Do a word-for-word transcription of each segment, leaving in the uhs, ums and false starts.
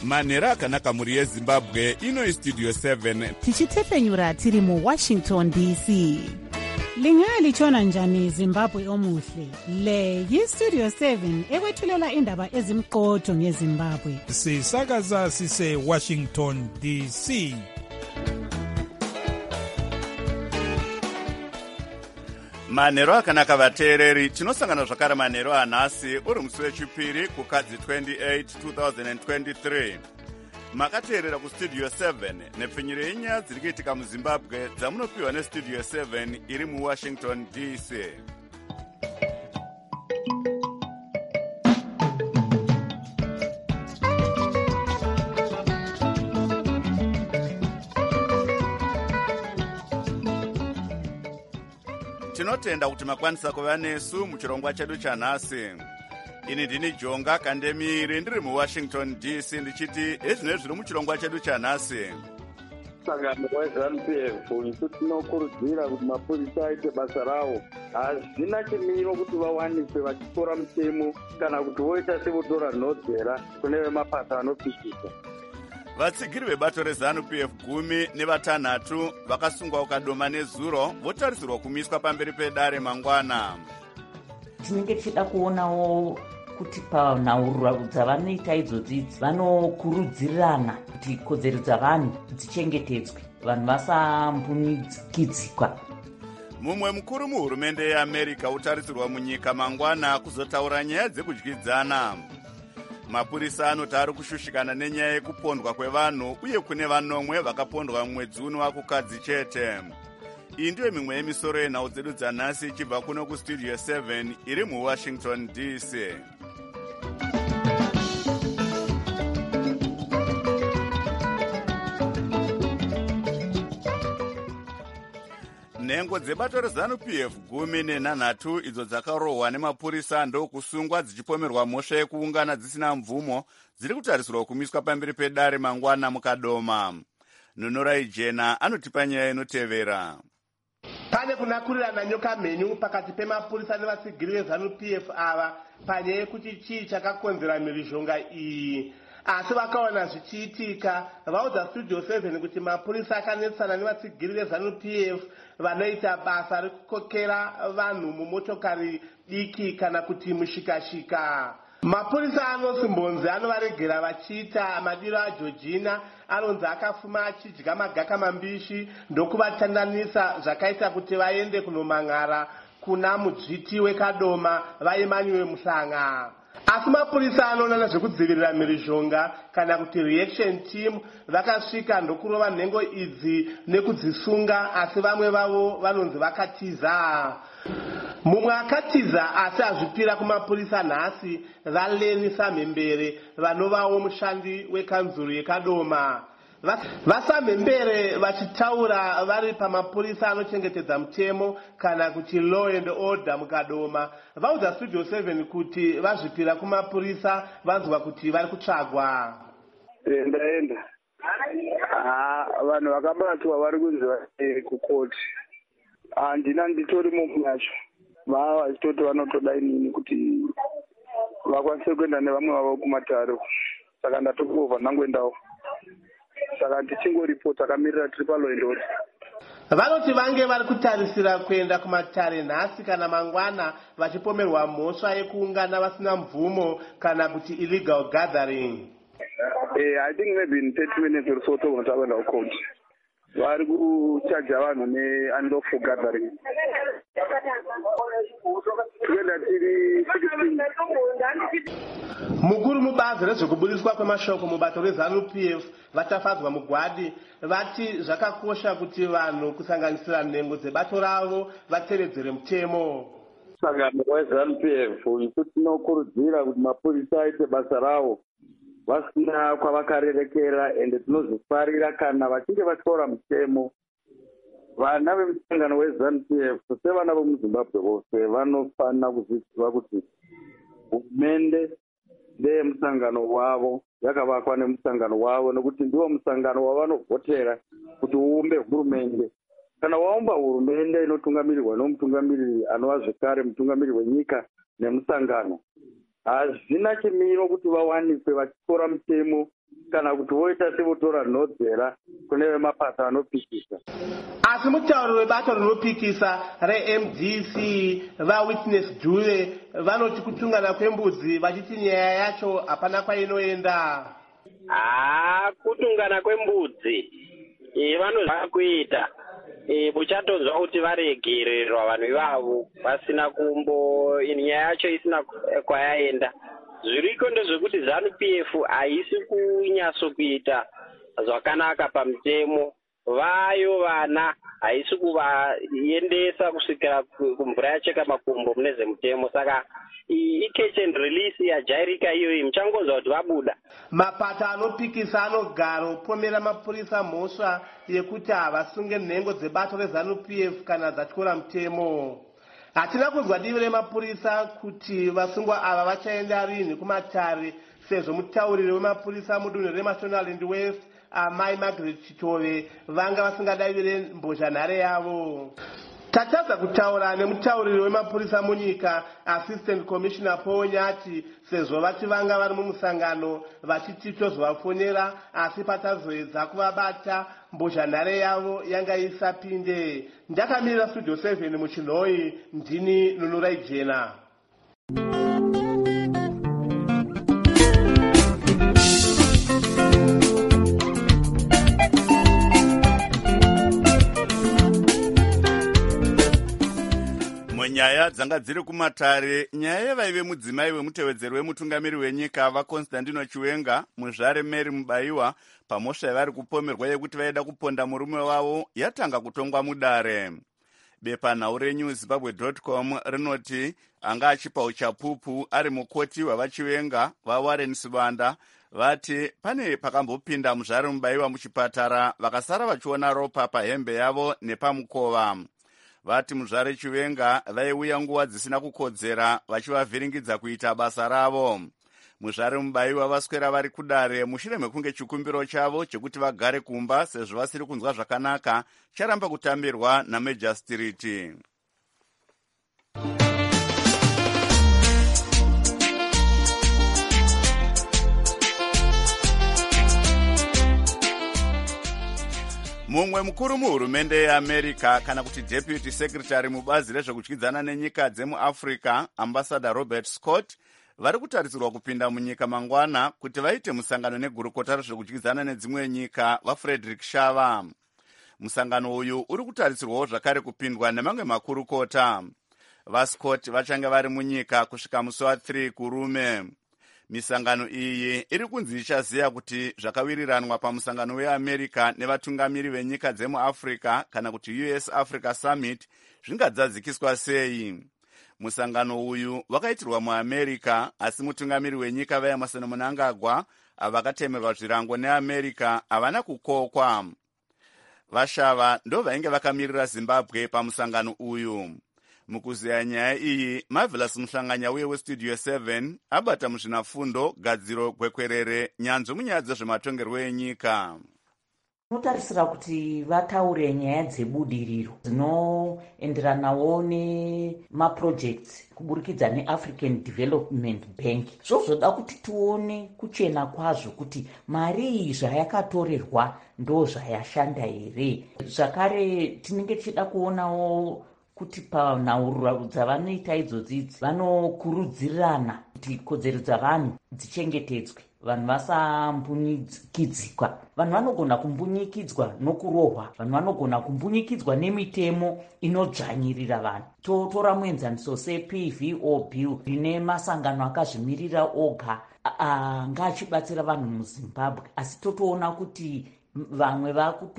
manhero akanaka mhuri yezimbabwe. Ino istudio seven tichitepenyura tiri muwashington D C. Lingalitshona njani Zimbabwe omuhle? Le yistudio seven ekwethulela indaba ezimqotho ngeZimbabwe. Sisakaza sise Washington D C. manhero akanaka vateereri. Tinosangana zvakare manhero anhasi uri musi wechipiri kukadzi twenty-eight two thousand twenty-three. Makateerera kustudio seven nepfinyiro yenyaya dziri kuitika muzimbabwe dzamunopiwa nestudio seven iri muwashington D C. Tinotenda kuti makwanisa kuva nesu muchirongwa chedu chanhasi. Ini ndini Jonga Kandemiri ndiri muWashington D C ndichiti ezvino zviri muchirongwa chedu chanhasi. Sangano weZANU P F isu tinokurudzira kuti mapurisa aite basa rawo. Hazvina chimiro kuti vawaniswe vachitora mutemo kana kuti voita sevotora nhodzera kune vemapasa anopikisa. Vatsigiri vebato reZANU P F gumi nevatanhatu vakasungwa ukadoma nezuro votarisirwa kumiswa pamberi pedare mangwana. Tinenge tichida kuonawo kuti panhaurirwa dzavanoita idzodzi vanokurudzirirana kuti kodzero dzavanhu dzichengetedzwe, vanhu vasambunyikidzikwa. Mumwe mukuru muhurumende yeAmerica utarisirwa munyika mangwana kuzotaura nyaya dzekudyidzana. Mapurisa anoti ari kushushikana nenyaya yekupondwa kwevanhu uye kune vanomwe vakapondwa mumwedzi uno wakukadzi chete. Iyi ndiyo mimwe yemisoro yenhau dzedu dzanhasi ichibva kuno kustudio seven iri muWashington D C. Nhengo dzebato reZANU P F gumi nenhanhatu idzo dzakarohwa nemapurisa ndokusungwa dzichipomerwa mhosva yekuungana dzisina mvumo dziri kutarisirwa kumiswa pamberi pedare mangwana mukadoma. Nonorai Jena anotipa nyaya inotevera. Pane kunakurirana nyoka mhenyu pakati pemapurisa nevatsigiri veZANU P F ava panyaya yekuti chii chakakonzera mhirizhonga iyi. Asi vakaona zvichiitika vaudza studio seven kuti mapurisa akanetsana nevatsigiri veZANU P F vanoita basa rekukokera vanhu mumotokari diki kana kuti mushikashika. Mapurisa anonzi Mbonzi anovaregera vachiita madiro aJorgina, anonzi akafuma achidya magaka mambishi ndokuvatandanisa zvakaita kuti vaende kunomang'ara kuna mudzviti wekadoma vaemaniwe muhlanga. Asi mapurisa anoona nezvekudzivirira mhirizhonga kana kuti reaction team vakasvika ndokurova nhengo idzi nekudzisunga, asi vamwe vavo vanonzi vakatiza. Mumwe akatiza asi azvipira kumapurisa nhasi vaLeni Samhembere vanovawo mushandi wekanzuru yekadoma. Vasamhembere vachitaura vari pamapurisa anochengetedza mutemo kana kuti law and order mukadoma vaudza studio seven kuti vazvipira kumapurisa vanzwa kuti vari kutsvagwa. Enda enda. Ah, vanhu vakabatwa vari kunzi vari kukoti. Handina nditori mumwe wacho. Vava vachitoti vanotoda inini kuti vakwanise kuenda nevamwe vavo kumataro. Saka ndatongobva ndangoendawo. Saka tichingoripota akamirira tiri palaw and order. Vanoti vange vari kutarisira kuenda kumatare nhasi kana mangwana vachipomerwa mhosva yekuungana vasina mvumo kana kuti illegal gathering. Eh, I think maybe in thirty minutes or so togonotakwenda kucourt. Vari kuchaja vanhu ne-unlawful gathering. Toenda tiri sixteen. Mukuru mubazi rezvekubudiswa kwemashoko mubato reZANU P F vatafadzwa mugwadi vati zvakakosha kuti vanhu kusanganisira nhengo dzebato ravo vatevedzere mutemo. Sangano weZANU P F isu tinokurudzira kuti mapurisa aite basa rawo vasina kwavakarerekera, ende tinozvifarira kana vachinge vatora mutemo. Vana vemusangano weZANU P F sevana vomuZimbabwe vose vanofanira kuzviziva kuti hurumende ndeyemusangano wavo, yakavakwa nemusangano wavo, nekuti ndiwo musangano wavanovhotera kuti uumbe hurumende. Kana waumba hurumende inotungamirirwa nomutungamiriri anova zvekare mutungamiriri wenyika nemusangano, hazvina chimiro kuti vawanikwe vachitora mutemo kana kuti voita sevotora nhodzera kune vemapato anopikisa. Asi mutauro webato rinopikisa re-M D C vaWitness Dube vanoti kutungana kwembudzi vachiti nyaya yacho hapana kwainoenda. Ah, kutungana kwembudzi vanoziva kuita muchatonzwa kuti varegererwa vanhu ivavo vasina kumbo nyaya yacho isina kwayaenda. Zviriko ndezvekuti ZANU P F haisi kunyatso kuita zvakanaka pamutemo. Vayo vana haisi kuvaendesa kusvikira kumvura yacheka makumbo mune zvemutemo. Saka i-catch and release yajairika iyoyi muchangonzwa kuti vabuda. Mapato anopikisa anogara upomera mapurisa mhosva yekuti havasunge nhengo dzebato reZANU P F kana dzatyora mutemo. Hatina kunzwa divi remapurisa kuti vasungwa ava vachaenda rini kumatare, sezvo mutauriri wemapurisa mudunhu reMashonaland West amai Margaret Chitove vanga vasingadavire mbozhanhare yavo. Tatadza kutaura nemutauriri wemapurisa munyika Assistant Commissioner Paul Nyati sezvo vati vanga vari mumusangano vachiti tozovafonera asi patazoedza kuvabata mbozhanhare yavo yanga isapinde. Ndakamirira Studio seven muChinhoi, ndini Nunurai Jena. Nyaya dzanga dziri kumatare, nyaya yevaive mudzimai wemutevedzeri wemutungamiri wenyika vaConstantino Chiwenga muzvare Mary Mubaiwa pamhosva yavari kupomerwa yekuti vaida kuponda murume wavo yatanga kutongwa mudare. Bepanhau renews zimbabwe dot com rinoti anga achipa uchapupu ari mukoti wavaChiwenga vaWarren Sibanda vati pane pakambopinda muzvare Mubaiwa muchipatara vakasara vachiona ropa pahembe yavo nepamukova. Vati muzvare Chiwenga vaiuya nguva dzisina kukodzera vachivavhiringidza kuita basa ravo. Muzvare Mubaiwa vaswera vari kudare mushure mekunge chikumbiro chavo chekuti vagare kumba sezvo vasiri kunzwa zvakanaka charamba kutambirwa naMajor Street. Mumwe mukuru muhurumende yeAmerica kana kuti Deputy Secretary mubazi rezvekudyidzana nenyika dzemuAfrica, Ambassador Robert Scott, vari kutarisirwa kupinda munyika mangwana kuti vaite musangano negurukota rezvekudyidzana nedzimwe nyika vaFrederick Shava. Musangano uyu uri kutarisirwawo zvakare kupindwa nemamwe makurukota. VaScott vachange vari munyika kusvika musi wa3 kurume. Misangano iyi iri kunzi ichaziya kuti zvakawiriranwa pamusangano weAmerica nevatungamiri venyika dzemuAfrica kana kuti U S Africa Summit zvingadzadzikiswa sei. Musangano uyu wakaitirwa muAmerica asi mutungamiri wenyika vaEmerson Mnangagwa avakatemerwa zvirango neAmerica havana kukokwa. Vashava ndo vainge vakamirira Zimbabwe pamusangano uyu. Mukuziya nyaya iyi, Marvelous Muhlanganya uye weStudio seven abata muzvinafundo gadziro gwekwerere nyanzvo munyaya dzezvematongerwo enyika. Notarisira kuti vataure nyaya dzebudiriro dzinoenderanawo nemaprojects kuburikidza neAfrican Development Bank. Zvozoda kuti tione kuchena kwazvo kuti mari iyi zvayakatorerwa ndo zvayashanda here. Zvakare tinenge tichida kuonawo kuti panhau dzavanoita idzodzi vanokurudzirana kuti kodzero dzavanhu dzichengetedzwe, vanhu vasambunyikidzwa. Vanhu vanogona kumbunyikidzwa nokurohwa, vanhu vanogona kumbunyikidzwa nemitemo inodzvanyirira vanhu. Totora muenzaniso seP V O bill rine masangano akazvimirira oga anga achibatsira vanhu muZimbabwe, asi totoona kuti vamwe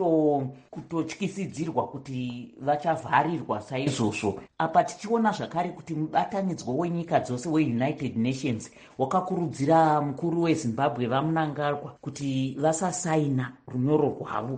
vakutotyisidzirwa kuti vachavharirwa saizvozvo. Apa tichiona zvakare kuti mubatanidzwa wenyika dzose weUnited Nations wakakurudzira mukuru weZimbabwe vaMnangagwa kuti vasasaina runyoro rwavo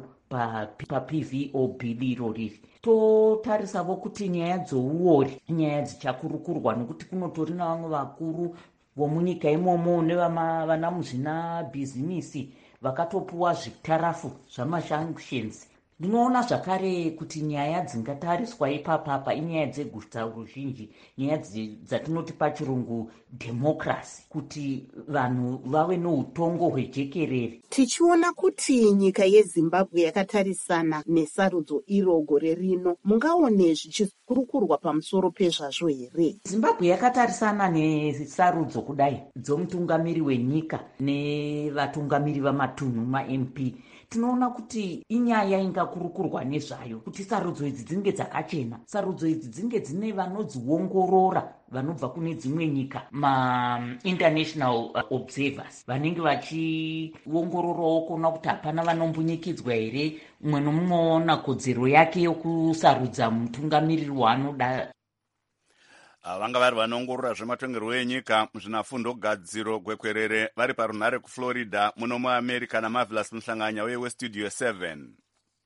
paP V O bill iro riri. Totarisavo kuti nyaya dzouori nyaya dzichakurukurwa nekuti kunotori navamwe vakuru vomunyika imomo nevana muzvina bhizinisi vakatopuwa zvitarafu zvamasanctions ndinoona zvakare kuti nyaya dzingatariswa ipapapa inyaya dzeguta ruzhinji, nyaya dzatinoti pachirungu democracy, kuti vanhu vave noutongo hwejekerere. Tichiona kuti nyika yeZimbabwe yakatarisana nesarudzo iro gore rino, mungaone zvichikurukurwa pamusoro pezvazvo here? Zimbabwe yakatarisana nesarudzo kudai dzomutungamiri wenyika nevatungamiri vamatunhu ma-M P. Tinoona kuti inyaya ingakurukurwa nezvayo kuti sarudzo idzi dzinge dzakachena, sarudzo idzi dzinge dzine vanodziongorora vanobva kune dzimwe nyika, ma-international observers vanenge vachiongororawo kuona kuti hapana vanombunyikidzwa here, umwe nomumwe waona kodzero yake yokusarudza mutungamiriri waanoda. Vanga vari vanoongorora zvematongerwo enyika muzvinafundo gadziro gwekwerere vari parunhare kuFlorida muno muAmerica naMarvelous Muhlanganya weWestudio seven.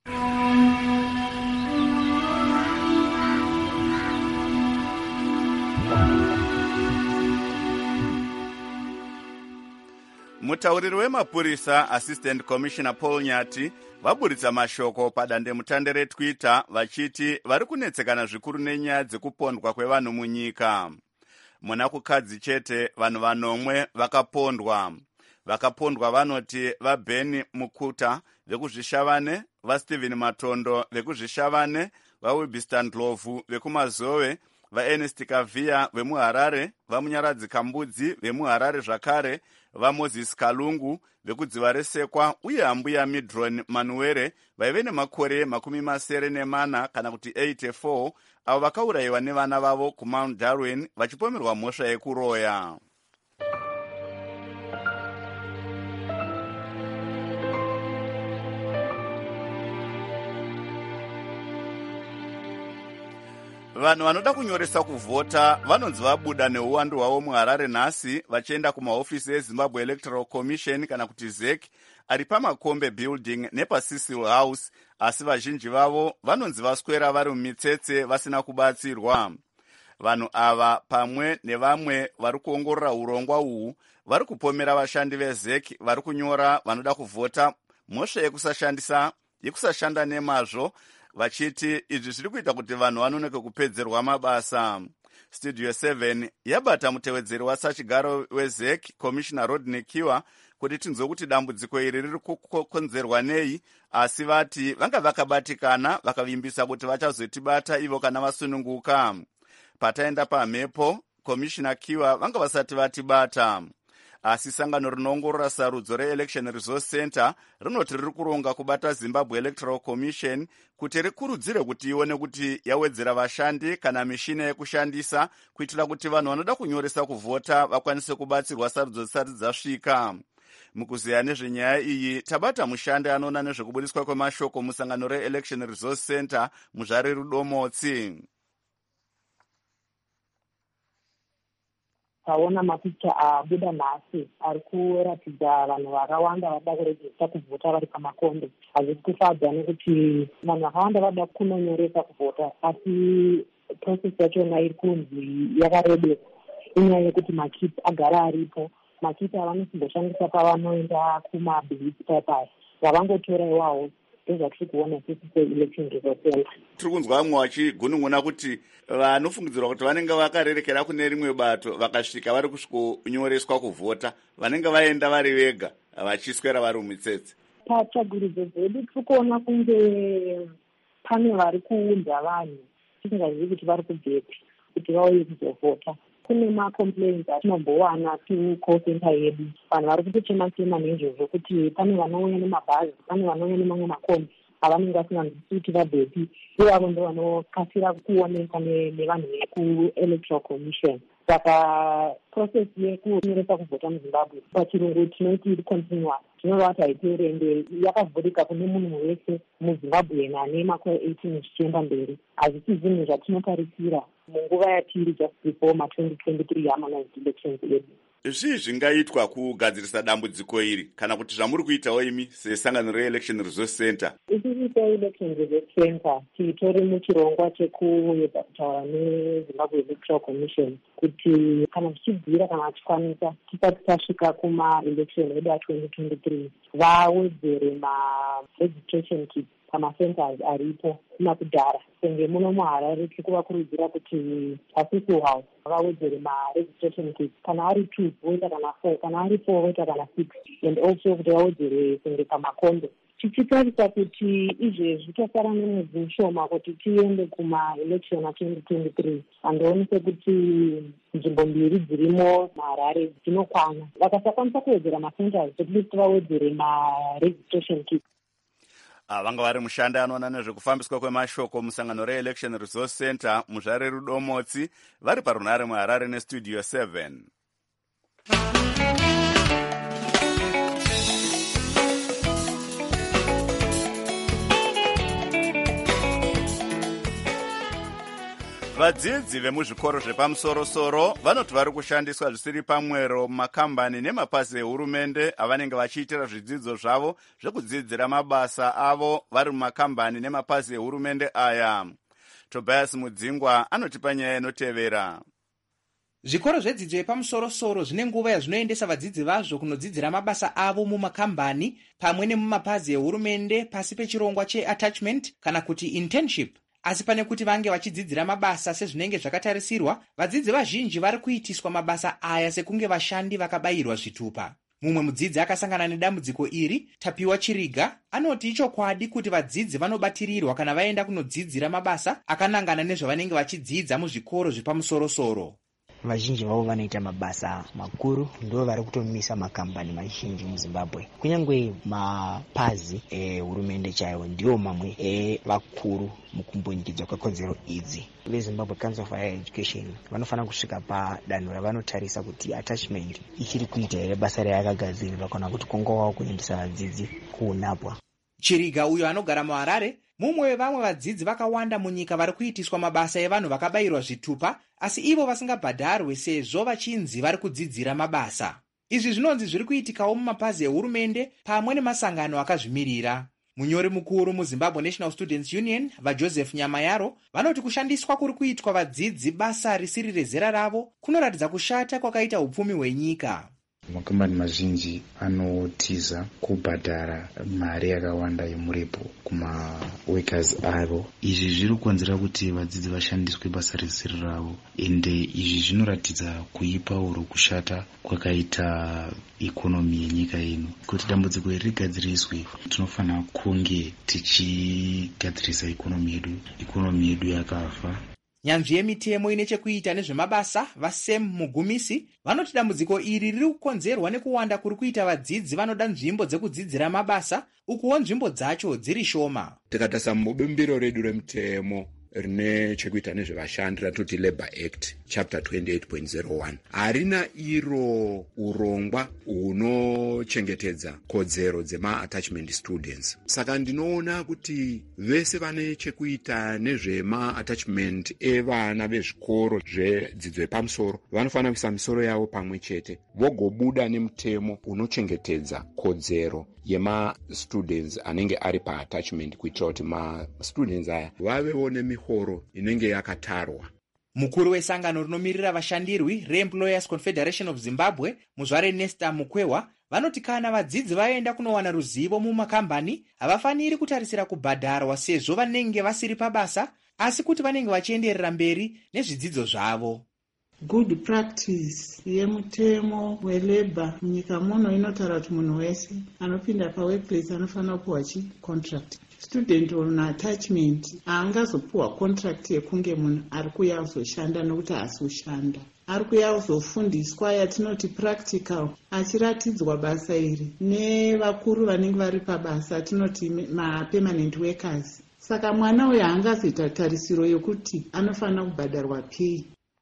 Mutauriri wemapurisa Assistant Commissioner Paul Nyati vaburitsa mashoko padandemutande reTwitter vachiti vari kunetsekana zvikuru nenyaya dzekupondwa kwevanhu munyika. Muna kukadzi chete vanhu vanomwe vakapondwa. Vakapondwa vanoti vaBeni Mukuta vekuzvishavane, vaStephen Matondo vekuzvishavane, vaWebster Ndlovu vekumazove, vaErnest Kavia vemuHarare, vaMunyaradzi Kambudzi vemuHarare zvakare, vaMoses Kalungu vekudziva resekwa uye hambuya Midron Manuere vaive nemakore makumi masere nemana kana kuti eighty-four avo vakaurayiwa nevana vavo kuMount Darwin vachipomerwa mhosva yekuroya. Vanhu vanoda kunyoresa kuvhota vanonzi vabuda neuwandu hwavo muHarare nhasi vachienda kumahofisi eZimbabwe Electoral Commission kana kuti Z E C ari paMakombe Building nepaCecil House, asi vazhinji vavo vanonzi vaswera vari mumitsetse vasina kubatsirwa. Vanhu ava pamwe nevamwe vari kuongorora urongwa uhu vari kupomera vashandi veZ E C vari kunyora vanoda kuvhota mhosva yekusashandisa yekusashanda nemazvo, vachiti izvi zviri kuita kuti vanhu vanoneke kupedzerwa mabasa. Studio seven yabata mutevedzeri wasachigaro weZ E C Commissioner Rodney Kiwa kuti tinzwe kuti dambudziko iri riri kukonzerwa nei, asi vati vanga vakabatikana vakavimbisa kuti vachazotibata ivo kana vasununguka. Pataenda pamhepo, Commissioner Kiwa vanga vasati vatibata. Asi sangano rinoongorora sarudzo reElection Resource Center rinoti riri kuronga kubata Zimbabwe Electoral Commission kuti rikurudzire kuti ione kuti yawedzera vashandi kana mishina yekushandisa kuitira kuti vanhu vanoda kunyoresa kuvhota vakwanise kubatsirwa sarudzo dzisati dzasvika. Mukuziya nezvenyaya iyi tabata mushandi anoona nezvekubudiswa kwemashoko musangano reElection Resource Center Muzvare Rudomotsi. Taona mapicha abuda nhasi ari kuratidza vanhu vakawanda vada kurejista kuvhota vari pamakombe. Hazvisi kufadza nekuti vanhu vakawanda vada kunonyoresa kuvhota, asi process yachona iri kunzi yakarebeka. Inyaya yekuti makiti agara aripo. Makiti avanochimboshandisa pavanoenda kumabhizi papaya vavangotora iwawo. Ndozvatiri kuona sisi seElection Resource Center. Tiri kunzwa vamwe vachigunun'una kuti vanofungidzirwa kuti vanenge vakarerekera kune rimwe bato vakasvika vari kusvikonyoreswa kuvhota vanenge vaenda vari vega vachiswera vari mumitsetse. Patsvagurudzo dzedu tiri kuona kunge pane vari kuudza vanhu tisingazivi kuti vari kubvepi kuti vauye kuzovhota. Kune macomplaints atinobhowana kucall center yedu. Vanhu vari kutochema-chema nezvozvo kuti pane vanouya nemabhazi, pane vanouya nemamwe makombi avanenge vasinganzwisisi kuti vabvepi. Ivavo ndo vanokasira kuoneka nevanhu vekuElectoral Commission. Saka process yekunyoresa kuvhota muZimbabwe pachirungu tinoti iri continuous. Tinova kuti haiperi ende yakavhurika kune munhu wese muZimbabwe ane makore eighteen zvichienda mberi. Hazvisi zvinhu zvatinotarisira munguva yatiri just before ma twenty twenty-three harmonized elections edu. Zvii zvingaitwa kugadzirisa dambudziko iri kana kuti zvamuri kuitawo imi sesangano reElection Resource Center? Isisi seElection Resource Center titori muchirongwa chekuedza kutaura neZimbabwe Electoral Commission kuti kana tichibva vanokurudzira kana vachikwanisa tisati tasvika kuma-election edu a-twenty twenty-three vawedzere ma-registration kits pamacenters aripo kumakudhara. Senge muno muHarare tiri kuvakurudzira kuti paCity House vawedzere ma-registration kits kana ari two voita kana four, kana ari four voita kana six, and also kuti vawedzere senge pamakondo. Tichitarisa kuti izvezvi tasara nemwedzi mushoma kuti tiende kuma-election a-twenty twenty-three, andoonese kuti nzvimbo mbiri dzirimo muHarare dzinokwana. Vakasakwanisa kuwedzera macenters, at least vawedzere ma-registration kits. Vanga vari mushandi anoona nezvekufambiswa kwemashoko musangano reElection Resource Center muzvare rudomotsi vari parunhare muHarare nestudio seven. Vadzidzi vemuzvikoro zvepamusoro-soro vanoti vari kushandiswa zvisiri pamwero mumakambani nemapazi ehurumende avanenge vachiitira zvidzidzo zvavo zvekudzidzira mabasa avo vari mumakambani nemapazi ehurumende aya. Tobias Mudzingwa anotipa nyaya inotevera. Zvikoro zvedzidzo yepamusoro-soro zvine nguva yazvinoendesa vadzidzi vazvo kunodzidzira mabasa avo mumakambani pamwe nemumapazi ehurumende pasi pechirongwa cheattachment kana kuti internship. Asi pane kuti vange vachidzidzira mabasa sezvinenge zvakatarisirwa, vadzidzi vazhinji vari kuitiswa mabasa aya sekunge vashandi vakabayirwa zvitupa. Mumwe mudzidzi akasangana nedambudziko iri, Tapiwa Chiriga, anoti ichokwadi kuti vadzidzi vanobatirirwa kana vaenda kunodzidzira mabasa akanangana nezvavanenge vachidzidza muzvikoro zvepamusoro-soro. Vazhinji vavo vanoita mabasa makuru, ndo vari kutomisa makambani mazhinji muZimbabwe. Kunyangwe mapazi ehurumende chaiwo ndiwo mamwe evakuru mukumbunyikidzwa kwekodzero idzi. VeZimbabwe Council of Higher Education vanofanira kusvika padanho ravanotarisa kuti attachment ichiri kuita here basa rayakagadzirirwa kana kuti kongowawo kuendesa vadzidzi kuunapwa. Chiriga uyo anogara muHarare, mumwe wevamwe vadzidzi vakawanda munyika vari kuitiswa mabasa evanhu vakabayirwa zvitupa, asi ivo vasingabhadharwe sezvo vachinzi vari kudzidzira mabasa. Izvi zvinonzi zviri kuitikawo mumapazi ehurumende pamwe nemasangano akazvimirira. Munyori mukuru muZimbabwe National Students Union, vaJoseph Nyamayaro, vanoti kushandiswa kuri kuitwa vadzidzi basa risiri rezera ravo kunoratidza kushata kwakaita upfumi hwenyika. Makambani mazhinji anotiza kubhadhara mari yakawanda yemuripo kuma workers avo. Izvi zviri kukonzera kuti vadzidzi vashandiswe basa risiri ravo, ende izvi zvinoratidza kuipa uro kushata kwakaita ikonomi yenyika ino. Kuti dambudziko iri rigadziriswe, tinofanira kunge tichigadzirisa ikonomi yedu. Ikonomi yedu yakafa. Nyanzvi yemitemo ine chekuita nezvemabasa, vaSam Mugumisi, vanoti dambudziko iri riri kukonzerwa nekuwanda kuri kuita vadzidzi vanoda nzvimbo dzekudzidzira mabasa, ukuwo nzvimbo dzacho dziri shoma. Tikatasa mubumbiro redu remutemo rine chekuita nezvevashandi ratoti Labour Act chapter twenty-eight point zero one harina iro urongwa hunochengetedza kodzero dzema-attachment students. Saka ndinoona kuti vese vane chekuita nezvema-attachment evana vezvikoro zvedzidzo yepamusoro vanofanira kuisa misoro yavo pamwe chete, vogobuda nemutemo unochengetedza kodzero yema-students anenge ari pa-attachment kuitira kuti ma-students aya vavewo nemihoro inenge yakatarwa. Mukuru wesangano rinomirira vashandirwi reEmployers Confederation of Zimbabwe, muzvare Nesta Mukwewa, vanoti kana vadzidzi vaenda kunowana ruzivo mumakambani havafaniri kutarisira kubhadharwa sezvo vanenge vasiri pabasa, asi kuti vanenge vachienderera mberi nezvidzidzo zvavo. Good practice yemutemo welabor munyika muno inotaura kuti munhu wese anopinda paworkplace anofanira kupuwa chicontract. Student on attachment haangazopuwa contract yekunge munhu ari kuya kuzoshanda nokuti haasi kushanda. Ari kuya kuzofundiswa yatinoti practical, achiratidzwa basa iri nevakuru vanenge vari pabasa, tinoti ma-permanent workers. Saka mwana uyu haangazoita tarisiro yokuti anofanira kubhadharwa pay.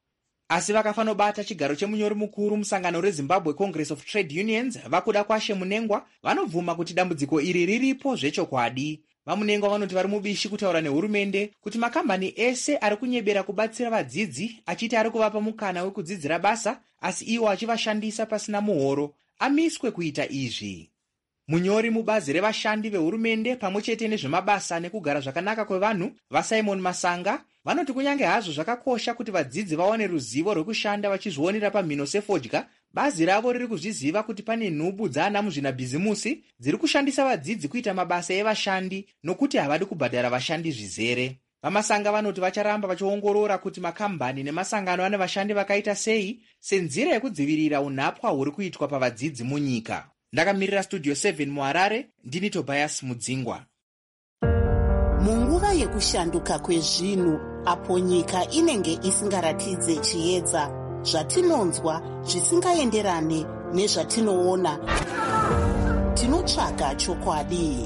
Asi vakafanobata chigaro chemunyori mukuru musangano reZimbabwe Congress of Trade Unions, vakuda kwashe Munengwa, vanobvuma kuti dambudziko iri riripo zvechokwadi. Vamunengwa vanoti vari mubishi kutaura nehurumende kuti makambani ese ari kunyebera kubatsira vadzidzi achiti ari kuvapa mukana wekudzidzira basa, asi iwo achivashandisa pasina muhoro, amiswe kuita izvi. Munyori mubazi revashandi vehurumende pamwe chete nezvemabasa nekugara zvakanaka kwevanhu, vaSimon Masanga, vanoti kunyange hazvo zvakakosha kuti vadzidzi vawane ruzivo rwekushanda vachizvionera pamhino sefodya, bazi ravo riri kuzviziva kuti pane nhubu dzaana muzvinabhizimusi dziri kushandisa vadzidzi kuita mabasa evashandi nokuti havadi kubhadhara vashandi zvizere. Vamasanga vanoti vacharamba vachiongorora kuti makambani nemasangano ane vashandi vakaita sei senzira yekudzivirira unhapwa huri kuitwa pavadzidzi munyika. Ndakamirira Studio seven muHarare, ndini Tobias Mudzingwa. Munguva yekushanduka kwezvinhu, apo nyika inenge isingaratidze chiedza, zvatinonzwa zvisingaenderane nezvatinoona, tinotsvaga chokwadi.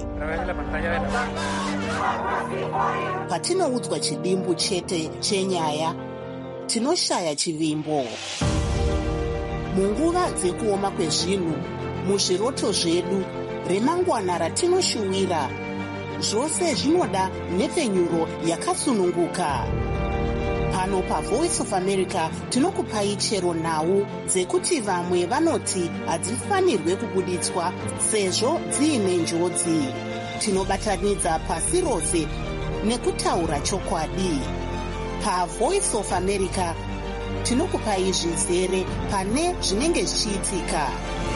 Patinoudzwa chidimbu chete chenyaya, tinoshaya chivimbo. Munguva dzekuoma kwezvinhu, muzviroto zvedu, remangwana ratinoshuwira, zvose zvinoda nhepfenyuro yakasununguka. Pano paVoice of America tinokupai chero nhau dzekuti vamwe vanoti hadzifanirwe kubuditswa sezvo dziine njodzi. Tinobatanidza pasi rose nekutaura chokwadi. PaVoice of America tinokupai zvizere pane zvinenge zvichiitika.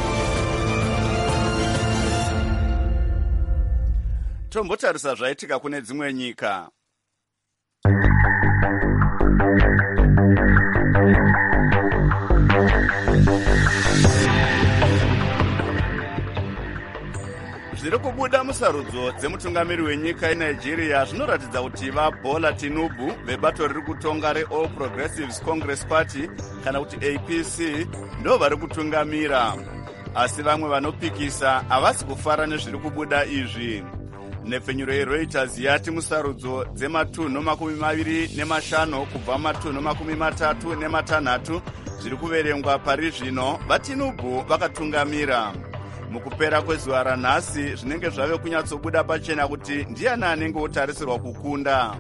Tombotarisa zvaitika kune dzimwe nyika. Zviri kubuda musarudzo dzemutungamiri wenyika yeNigeria zvinoratidza kuti vaBola Tinubu vebato riri kutonga reAll Progressives Congress Party kana kuti A P C ndo vari kutungamira, asi vamwe vanopikisa havasi kufara nezviri kubuda izvi. Nhepfenyuro yeReuters yati musarudzo dzematunhu makumi maviri nemashanu kubva matunhu makumi matatu nematanhatu zviri kuverengwa pari zvino vaTinubu vakatungamira. Mukupera kwezuva ranhasi zvinenge zvave kunyatsobuda pachena kuti ndiani anenge otarisirwa kukunda.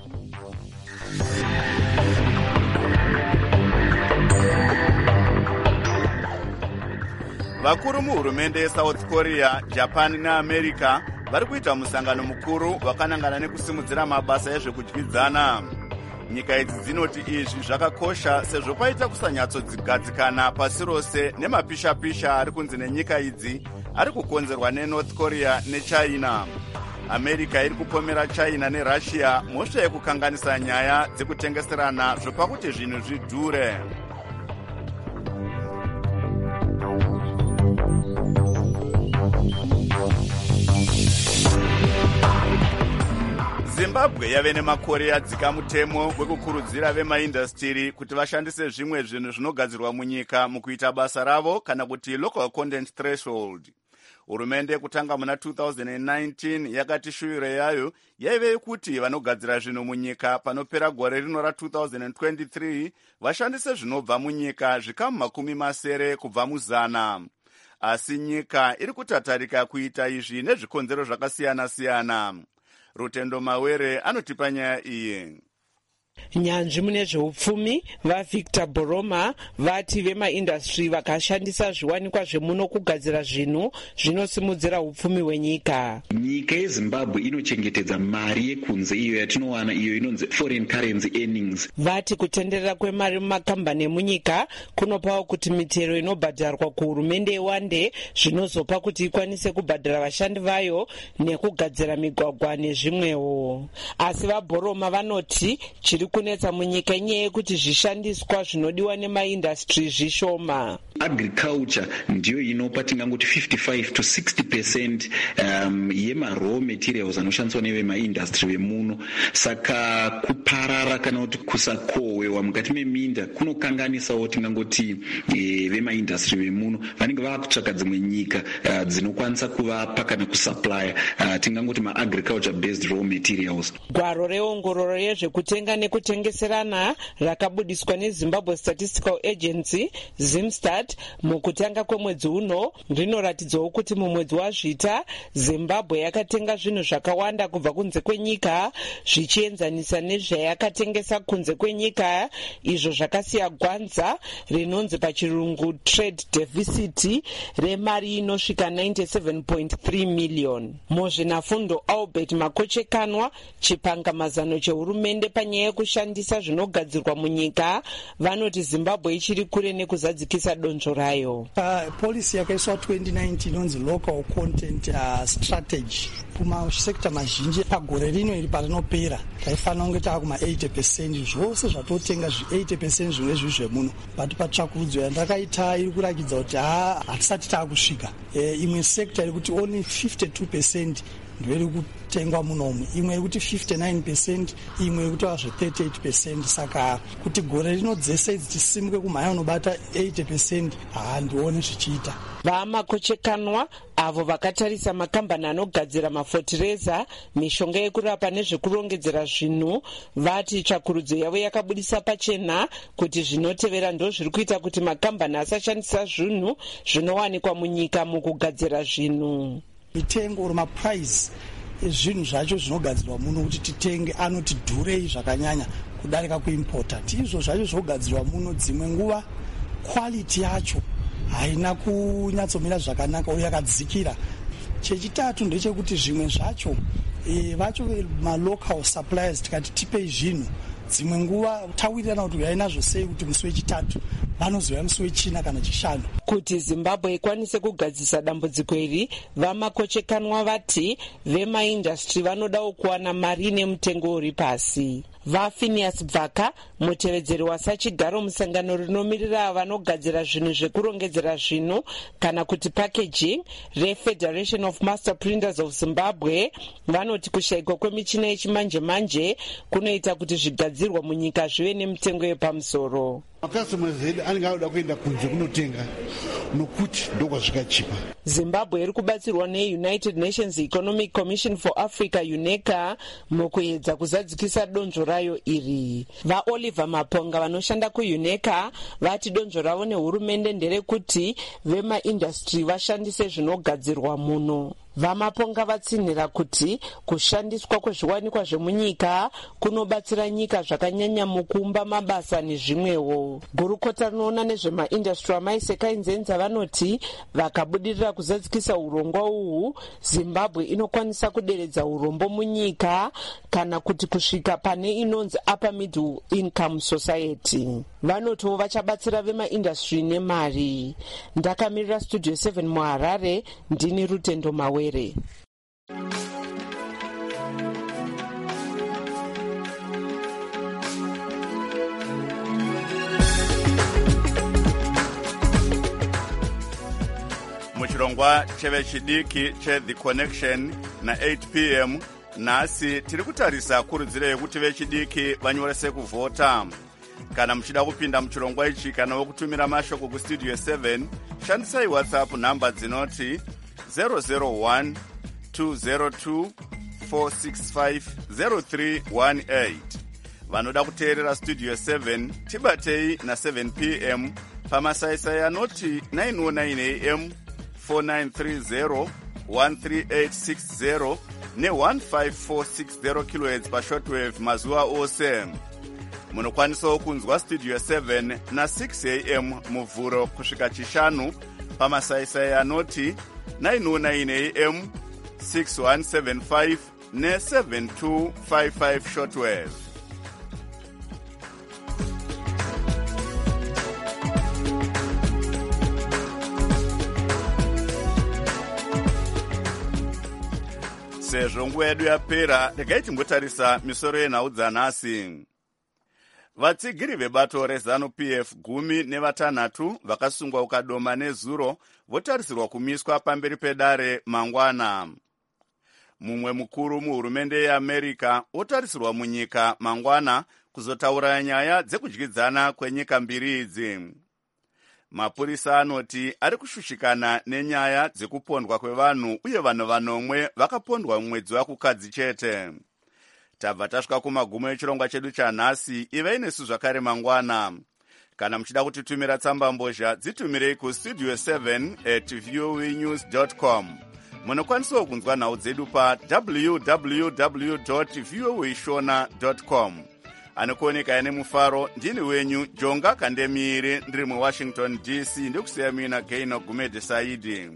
Vakuru muhurumende yeSouth Korea, Japan neAmerica vari kuita musangano mukuru wakanangana nekusimudzira mabasa ezvekudyidzana. Nyika idzi dzinoti izvi zvakakosha sezvo paita kusanyatsodzigadzikana pasi rose nemapisha-pisha ari kunze nenyika idzi ari kukonzerwa neNorth Korea neChina. America iri kupomera China neRussia mhosva yekukanganisa nyaya dzekutengeserana zvopa kuti zvinhu zvidhure. Zimbabwe yave nemakore adzika mutemo wekukurudzira vemaindastiri kuti vashandise zvimwe zvinhu zvinogadzirwa munyika mukuita basa ravo kana kuti local content threshold. Hurumende kutanga muna two thousand nineteen yakati shuwiro yayo yaive yekuti vanogadzira zvinhu munyika panopera gore rino ra two thousand twenty-three vashandise zvinobva munyika zvikamu makumi masere kubva muzana. Asi nyika iri kutatarika kuita izvi nezvikonzero zvakasiyana-siyana. Rutendo Mawere anotipa nyaya iyi. Nyanzvi mune zveupfumi vaVictor Boroma vati vemaindastri vakashandisa zviwanikwa zvemuno kugadzira zvinhu zvinosimudzira upfumi hwenyika. Nyika yeZimbabwe inochengetedza mari yekunze iyo yatinowana iyo inonzi foreign currency earnings. Vati kutenderera kwemari mumakambani emunyika kunopawo kuti mitero inobhadharwa kuhurumende iwande zvinozopa kuti ikwanise kubhadhara vashandi vayo nekugadzira migwagwa nezvimwewo. Asi vaBoroma vanoti chiri kunetsa munyika inyaya yekuti zvishandiswa zvinodiwa nemaindastri zvishoma. Agriculture ndiyo inopa tingangoti fifty-five to sixty percent um, yema-raw materials anoshandiswa nevemaindastri vemuno. Saka kuparara kana kuti kusakohwewa mukati meminda kunokanganisawo tingangoti e, vemaindastri vemuno vanenge vakutsvaka dzimwe nyika uh, dzinokwanisa kuvapa kana kusupply uh, tingangoti ma-agriculture based raw materials. Gwaro reongororo yezvekutenga nekutengeserana rakabudiswa neZimbabwe Statistical Agency Zimstat mukutanga kwemwedzi uno rinoratidzawo kuti mumwedzi waZvita Zimbabwe yakatenga zvinhu zvakawanda kubva kunze kwenyika zvichienzanisa nezvayakatengesa kunze kwenyika, izvo zvakasiya gwanza rinonzi pachirungu trade deficit remari inosvika ninety-seven point three million. Muzvinafundo Albert Makochekanwa chipangamazano chehurumende panyaya kushandisa zvinogadzirwa munyika vanoti zimbabwe ichiri kure nekuzadzikisa donzvo rayo. Uh, polisi yakaiswa twenty nineteen inonzi local content uh, strategy kumasekta mazhinji pagore rino iri parinopera taifanira kunge taa kuma eighty percent zvose zvatotenga eighty percent zvimwe zvi zvemuno but patsvakurudzo yandakaita iri kurakidza kuti ha hatisati taakusvika. E, imwe sekta iri kuti only fifty-two percent ndoiri kutengwa munomu, imwe iri kuti fifty-nine percent, imwe iri kutava zve thirty-eight percent. Saka kuti gore rino dzese idzi tisimuke kumhanya unobata eighty percent handioni zvichiita. Vamakochekanwa avo vakatarisa makambani anogadzira mafotireza, mishonga yekurapa nezvekurongedzera zvinhu vati tsvakurudzo yavo yakabudisa pachena kuti zvinotevera ndo zviri kuita kuti makambani asashandisa zvinhu zvinowanikwa munyika mukugadzira zvinhu. Mitengo uri maprice ezvinhu zvacho zvinogadzirwa muno kuti titenge anoti dhurei zvakanyanya kudarika kuimpota. Izvo zvacho zvinogadzirwa muno dzimwe nguva quality yacho haina kunyatsomira zvakanaka uye yakadzikira. Chechitatu ndechekuti zvimwe zvacho e, vacho malocal suppliers tikati tipei zvinhu dzimwe nguva tawirirana kuti uyai nazvo sei kuti musi wechitatu vanozouya musi wechina kana chishanu. Kuti Zimbabwe ikwanise kugadzisa dambudziko iri, vamakochekanwa vati vemaindastry vanodawo kuwana mari nemutengo uri pasi. VaPhineas Bvaka, mutevedzeri wasachigaro musangano rinomirira vanogadzira zvinhu zvekurongedzera zvinhu kana kuti packaging reFederation of Master Printers of Zimbabwe, vanoti kushayikwa kwemichina yechimanje manje kunoita kuti zvigadzirwa munyika zvive nemutengo yepamusoro. Customers hedu anenge anoda kuenda kunze kunotenga nokuti ndokwazvikachipa. Zimbabwe iri kubatsirwa neUnited Nations Economic Commission for Africa UNECA mukuedza kuzadzikisa donzvo rayo iri. VaOliver Maponga vanoshanda kuUNECA vati donzvo ravo nehurumende nderekuti vemaindastry vashandise zvinogadzirwa muno. VaMaponga vatsinhira kuti kushandiswa kwezviwanikwa zvemunyika kunobatsira nyika zvakanyanya mukuumba mabasa nezvimwewo. Gurukota rinoona nezvemaindastry amaisekainzenza vanoti vakabudirira kuzadzikisa urongwa uhu, Zimbabwe inokwanisa kuderedza urombo munyika kana kuti kusvika pane inonzi upper middle income society. Vanotiwo vachabatsira vemaindastry nemari. Ndakamirira Studio seven muHarare, ndini Rutendo Mawere. Muchirongwa chevechidiki che The Connection na eight p m nhasi tiri kutarisa kurudziro yekuti vechidiki vanyorese kuvhota. Kana muchida kupinda muchirongwa ichi kana wokutumira mashoko kustudio seven, shandisai WhatsApp namba dzinoti zero zero one two zero two four six five zero three one eight. Vanoda kuteerera Studio seven tibatei na seven p m pamasaisai anoti nine oh nine a m four nine three zero one three eight six zero ne one five four six zero kilohertz pashortwave mazuva ose. Munokwanisawo kunzwa Studio seven na six a m muvhuro kusvika chishanu pamasaisai anoti nine oh nine a m six one seven five ne seven two five five shortwave. Sezvo nguva yedu yapera, regai timbotarisa misoro yenhau dzanhasi. Vatsigiri vebato reZANU-P F gumi nevatanhatu vakasungwa ukadoma nezuro votarisirwa kumiswa pamberi pedare mangwana. Mumwe mukuru muhurumende yeAmerica otarisirwa munyika mangwana kuzotaura nyaya dzekudyidzana kwenyika mbiri idzi. Mapurisa anoti ari kushushikana nenyaya dzekupondwa kwevanhu uye vanhu vanomwe vakapondwa mumwedzi wakukadzi chete. Tabva tasvika kumagumo echirongwa chedu chanhasi, ivei nesu zvakare mangwana. Kana muchida kutitumira tsamba mbozha, dzitumirei kustudio seven at voanews dot com. Munokwanisawo kunzwa nhau dzedu pa w w w dot voashona dot com. Anokuoneka ane mufaro, ndini wenyu Jonga Kandemiri, ndiri muWashington D C, ndikusiya mina Gaino Gumede Saidi.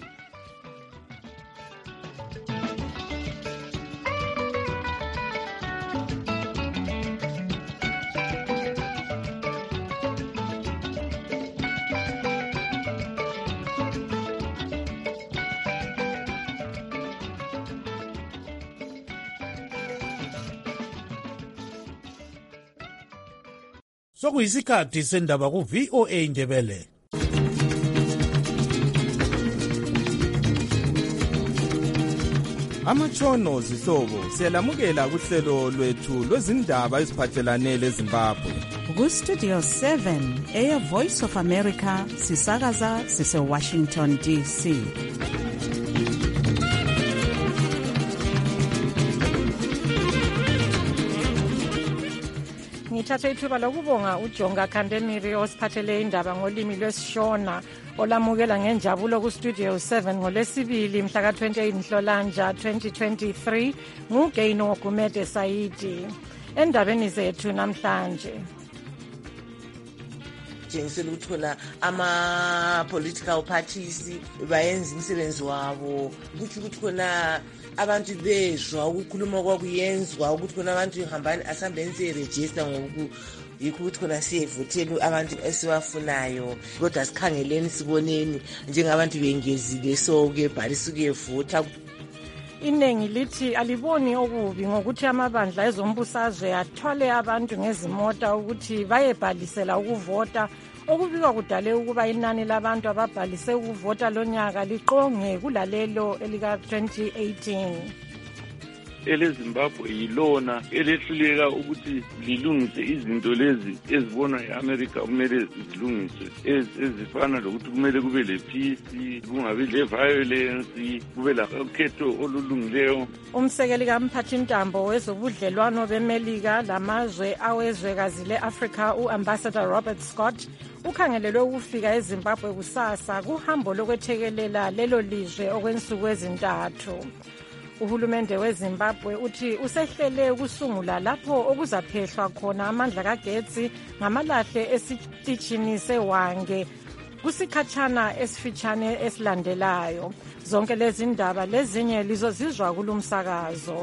sokuyisikhathi sendaba ku-V O A Ndebele. Amatshono zihlobo siyalamukela kuhlelo lwethu lwezindaba eziphathelane leZimbabwe. Ku-Studio seven, Air Voice of America, sisakaza sise-Washington D C. Ngithathe ithuba lokubonga uJonga Khandemiri osiphathele indaba ngolimi lwesishona olamukela ngenjabulo ku-Studio seven ngolesibili mhla ka-twenty-eight Nhlolanja twenty twenty-three nguGaino Gumede Saidi. Endabeni zethu namhlanje jengisela ukuthola ama-political parties bayenza imisebenzi wabo, kuthi ukuthi khona abantu bezwa ukukhuluma kwakuyenzwa ukuthi khona abantu ihambani asambe enze irejista ngoku yikho ukuthi khona siyevotela abantu esibafunayo, kodwa sikhangeleni siboneni njengabantu bengezile so-ke bhalisa ukuyevota. Iningi lithi aliboni okubi ngokuthi amabandla ezombusazwe athwale abantu ngezimota ukuthi bayebhalisela ukuvota, okubikwa kudale ukuba inani labantu ababhalise ukuvota lonyaka liqonge kulalelo elika-twenty eighteen. eleZimbabwe yilona elehluleka ukuthi lilungise izinto lezi ezibonwa e-America kumele zilungiswe, ezifana lokuthi kumele kube le-peace, kungabi le-violence, kube lakhetho olulungileyo. Umsekeli kamphathintambo wezobudlelwano beMelika lamazwe awezwekazi le-Africa u-Ambassador Robert Scott ukhangelelwe ukufika eZimbabwe kusasa kuhambo lokwethekelela lelo lizwe okwensuku ezintathu. Uhulumende weZimbabwe uthi usehlele ukusungula lapho okuzaphehlwa khona amandla kagetsi ngamalahle esitishini seWange kusikhatshana esifitshane esilandelayo. Zonke lezi ndaba lezinye lizozizwa kulumsakazo.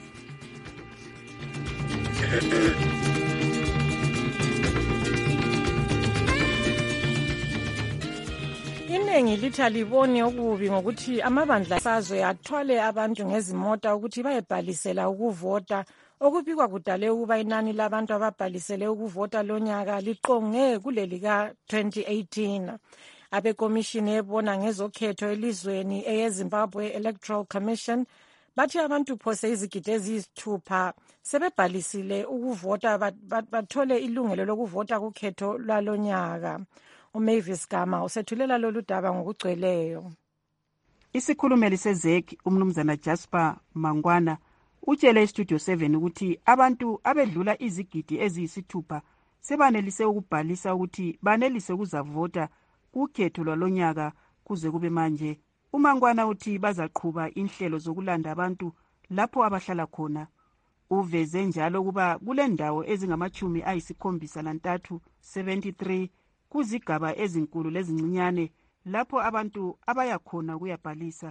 Iningi lithi aliboni okubi ngokuthi amabandla esazwe athwale abantu ngezimota ukuthi bayebhalisela ukuvota, okubikwa kudale ukuba inani labantu ababhalisele ukuvota lonyaka liqonge kulelika-twenty eighteen. Abekomishini ebona ngezokhetho elizweni eyeZimbabwe Electoral Commission bathi abantu phose izigidi eziyisithupha sebebhalisile ukuvota bathole ilungelo lokuvota kukhetho lwalonyaka. uMavis Gama usethulela lolu daba ngokugcweleyo. Isikhulumeli sezeki umnumzana Jasper Mangwana utshele iStudio seven ukuthi abantu abedlula izigidi eziyisithupha sebanelise ukubhalisa ukuthi banelise ukuzavota kukhetho lwalonyaka kuze kube manje. uMangwana uthi bazaqhuba inhlelo zokulanda abantu lapho abahlala khona. Uveze njalo kuba kule ndawo ezingamachumi ayisikhombisa lantathu seventy-three kuzigaba ezinkulu lezincinyane lapho abantu abayakhona kuyabhalisa.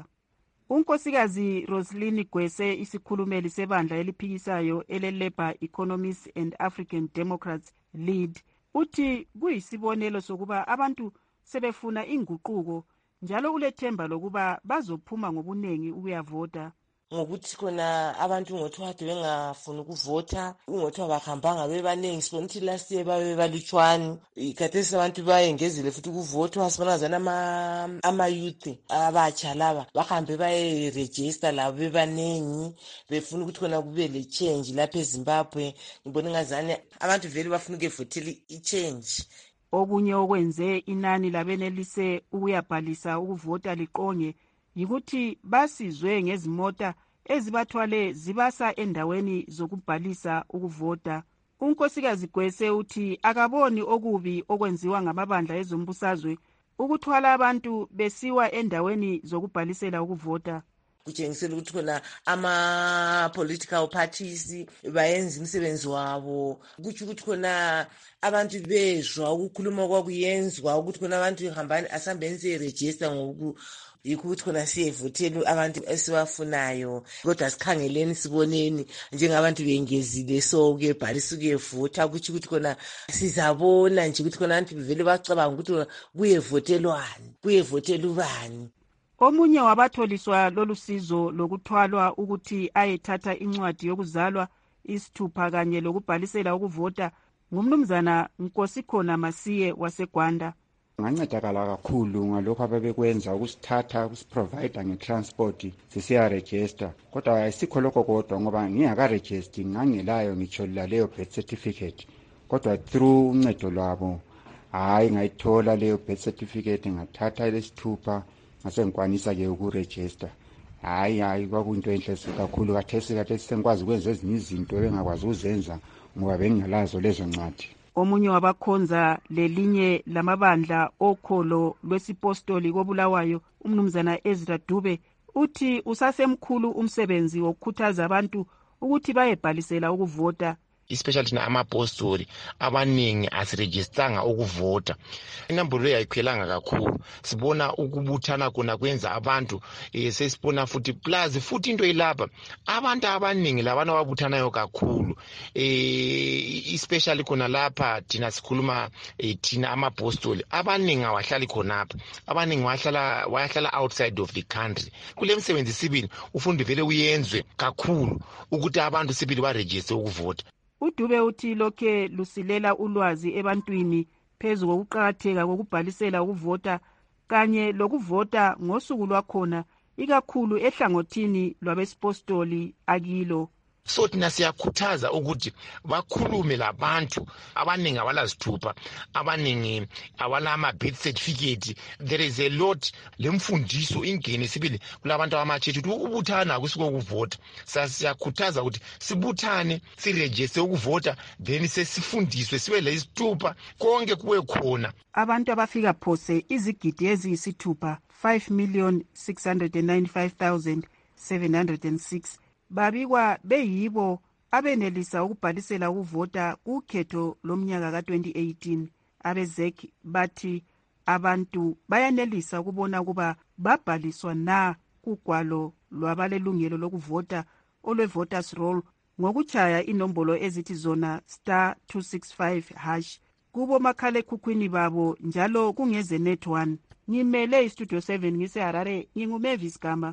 Unkosikazi Roslyn Gwese isikhulumeli sebandla eliphikisayo ele-Labour Economists and African Democrats Lead uthi kuyisibonelo sokuba abantu sebefuna inguquko njalo kulethemba lokuba bazophuma ngobunengi ukuyavota. Ngokuthi khona abantu ngothiwa kade bengafuni ukuvota, ngothiwa bahambanga bebaningi, sibona ukuthi last year babe balutshwane, khathesi abantu bayengezile futhi ukuvota. Sibona zana ama-youth abatsha laba bahambe bayeregister labo bebaningi befuna ukuthi khona kube le-change lapha eZimbabwe. Ngibona ngazane abantu vele bafuna ukuvotela i-change. Okunye okwenze inani labenelise ukuyabhalisa ukuvota liqonge yikuthi basizwe ngezimota ezibathwale zibasa endaweni zokubhalisa ukuvota. Unkosikazi Gwese uthi akaboni okubi okwenziwa ngamabandla ezombusazwe ukuthwala abantu besiwa endaweni zokubhalisela ukuvota. Kutshengisela ukuthi khona ama-political parties bayenza imisebenzi wabo, kutsho ukuthi khona abantu bezwa ukukhuluma kwakuyenzwa ukuthi khona abantu ihambani asambe enze irejista ngoku yikho ukuthi khona siyevotela abantu esibafunayo, kodwa sikhangeleni siboneni njengabantu bengezile so-ke bhalisa ukuyevota, kutsho ukuthi khona sizabona nje ukuthi khona abantu bevele bacabanga ukuthi kuyevotelwani, kuyevotela ubani. Omunye wabatholiswa lolu sizo lokuthwalwa ukuthi ayethatha incwadi yokuzalwa isithupha kanye lokubhalisela ukuvota ngumnumzana Nkosikhona Masiye waseGwanda. Ngancedakala kakhulu ngalokho ababekwenza ukusithatha ukusiprovide ngetransport sisiya register, kodwa ayisikho lokho kodwa ngoba ngingakaregister ngangelayo ngitsho laleyo birth certificate, kodwa through uncedo lwabo hayi ngayithola leyo birth certificate ngathatha lesithupha ngase ngikwanisa ke ukuregister. Hayi hayi kwakuyinto enhle kakhulu, kathesi kathesi sengikwazi ukwenza ezinye izinto bengakwazi uzenza ngoba bengingalazo lezo ncwadi. Omunye wabakhonza lelinye lamabandla okholo lwesipostoli koBulawayo, umnumzana Ezra Dube, uthi usasemkhulu umsebenzi wokukhuthaza abantu ukuthi bayebhalisela ukuvota. Especially thina amapostoli abaningi asirejistanga ukuvota. Inamba le ayikhwelanga kakhulu. Sibona ukubuthana kona kwenza abantu eh, sesibona futhi plus futhi into ilapha abantu abaningi labana ababuthanayo kakhulu eh especially kona lapha thina sikhuluma eh, thina amapostoli abaningi awahlali khona apha, abaningi wahlala wahlala outside of the country. Kule msebenzi sibili ufundi vele uyenzwe kakhulu ukuthi abantu sibili ba register ukuvota. uDube uthi lokhe lusilela ulwazi ebantwini phezu kokuqhakatheka kokubhalisela ukuvota kanye lokuvota ngosuku lwakhona ikakhulu ehlangothini lwabesipostoli akilo. So thina siyakhuthaza ukuthi bakhulume labantu abaningi abalazithupha, abaningi awalama birth certificate. There is a lot lemfundiso ingene sibili kulabantu abamachechi ukuthi ukubuthana kusiko ukuvota. Siyakhuthaza ukuthi sibuthane, siregister ukuvota, then sesifundiswe sibe lezithupha konke kuwe khona. Abantu abafika phose izigidi eziyisithupha five million six hundred ninety-five thousand seven hundred six babikwa beyibo abenelisa ukubhalisela ukuvota kukhetho lomnyaka ka twenty eighteen. Abezek bathi abantu bayanelisa ukubona kuba babhaliswa na kugwalo lwabalelungelo lokuvota olwe voters roll ngokuchaya inombolo ezithi zona star two sixty-five hash kubo makhala ekhukhwini babo njalo kungeze net one. Ngimele istudio seven ngise Harare, nginguMavis Gama.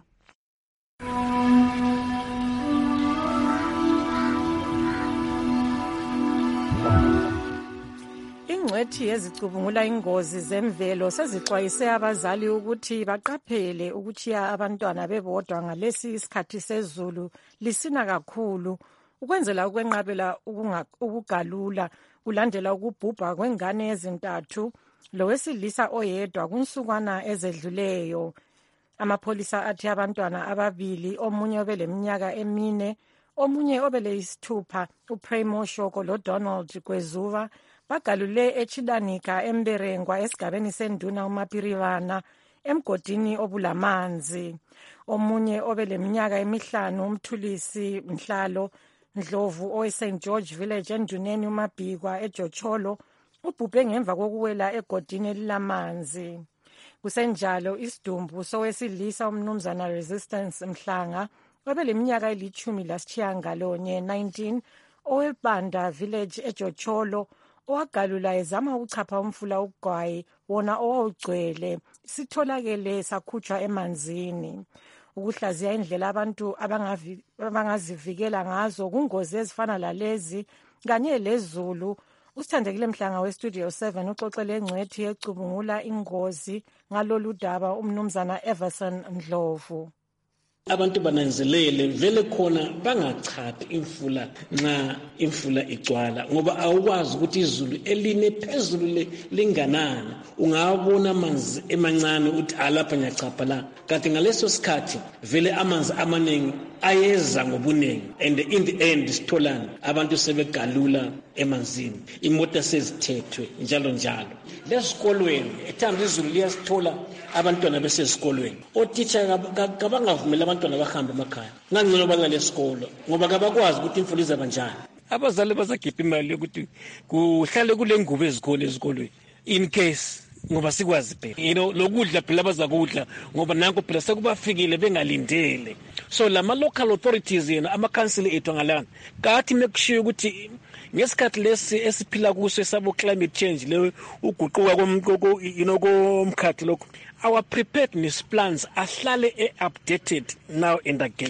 Ingcwethi yezicubungula ingozi zemvelo sezixwayise abazali ukuthi baqaphele ukuchiya abantwana bebodwa ngalesi isikhathi sezulu lisina kakhulu ukwenzela ukwenqabela ukugalula kulandela ukubhubha kwengane ezintathu lowesilisa oyedwa kunsukwana ezedluleyo. Amapholisa athi abantwana ababili, omunye obeleminyaka emine, omunye obeleyisithupha, uPremo Shoko loDonald Gwezuva, bagalule eChidanika emberengwa esigabeni senduna uMapirivana emgodini obulamanzi. Omunye obeleminyaka emihlanu, umthulisi Mhlalo Ndlovu owe Saint George Village enduneni uMabhikwa eJocholo, ubhubhe ngemva kokuwela egodini elilamanzi. Kusenjalo isidumbu sowesilisa umnumzana Resistance Mhlanga obeleminyaka elithumi lasitshiyangalonye nineteen owebanda village eJocholo owagalula ezama ukuchapha umfula ugwayi wona owawugcwele sitholakele sakhutshwa emanzini. Ukuhlaziya indlela abantu abangazivikela ngazo kungozi ezifana lalezi kanye lezulu. Usithandekile Mhlanga westudio seven uxoxele engcwethi yecubungula ingozi ngalolu daba umnumzana Everson Ndlovu. Abantu bananzelele vele khona bangachaphi imfula nxa imfula igcwala ngoba awukwazi ukuthi izulu eline phezulu linganani. Ungabona amanzi emancane uthi alapha ngiyachapha la, kanti ngaleso sikhathi vele amanzi amaningi ayeza ngobunengi and in the end sitholana abantu sebegalula emanzini, imota sezithethwe njalo njalo. Lesikolweni ethanda izulu liyasithola abantwana besesikolweni, otitsha kabangavumela abantwana bahambe emakhaya ngangcono balale esikolo ngoba kabakwazi ukuthi imfula izaba njani. Abazali bazakhipha imali yokuthi kuhlale kule ngubo ezikole ezikolweni in case ngoba sikwazi phela you know lokudla phela bazakudla ngoba nanko phela sekubafikile bengalindele. So lama local authorities yena ama council ethu ngalana kathi mekushiya ukuthi ngesikhathi lesi esiphila kuso esabo climate change le uguquka komqoko you know komkhathi lokho, our preparedness plans ahlale e updated now and again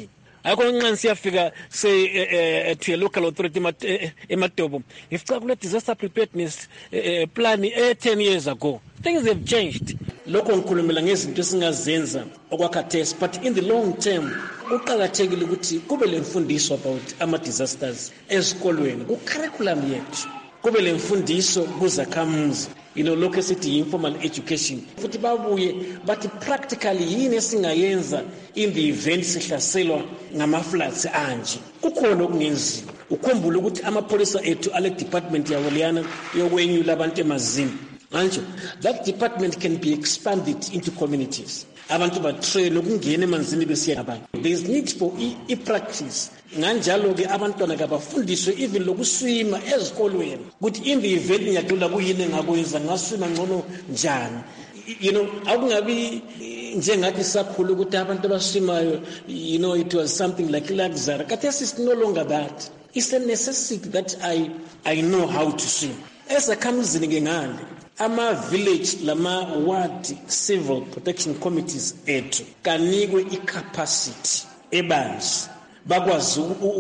ayikho kancane siyafika say to a local authority eMatobo ngifika kule disaster preparedness plan eh ten years ago. Things have changed. Lokho ngikhulumela ngezinto esingazenza okwakhathesi, but in the long term uqhakathekile ukuthi kube lemfundiso about ama disasters ezikolweni ku curriculum yethu, kube lemfundiso kuzakhamuzi, you know, lokho esithi informal education, futhi babuye bathi practically yini esingayenza in the event sihlaselwa ngama floods anje. Kukhona okungenziwa. Ukhumbula ukuthi amapholisa ethu ale department yawo liyana yokwenyula abantu emazini. Anjo, that department can be expanded into communities. Abantu batrain ukungena emanzini besiya abantu. There is need for i-practice. Nganjalo ke abantwana kabafundiswe even lokuswima ezikolweni. Ukuthi in the event ngiyadlula kuyini engakwenza ngaswima ngcono njani. You know, akungabi njengathi sakhulu ukuthi abantu abaswimayo, you know, it was something like luxury. Khathesi is no longer that. It's a necessity that I I know how to swim. Esakhamuzini ngengale ama village lama ward civil protection committees ethu kanikwe i-capacity ebanzi bakwazi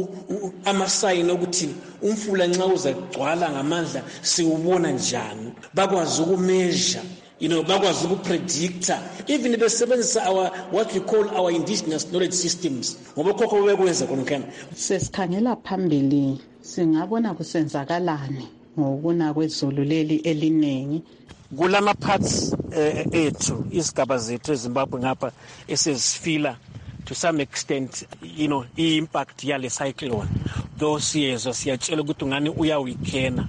ama-sign ukuthi umfula nxa uzagcwala ngamandla siwubona njani, bakwazi ukumeasure, you know, bakwazi ukupredicta, even besebenzisa our what we call our indigenous knowledge systems ngoba khokho bekwenza konke. Sesikhangela phambili singabona kusenzakalani ngokuna kwezulu leli elinengi kulama parts ethu isigaba zethu eZimbabwe ngapha esezifila to some extent, you know, impact yale cyclone. Those years siyatshela ukuthi ngani uyawikena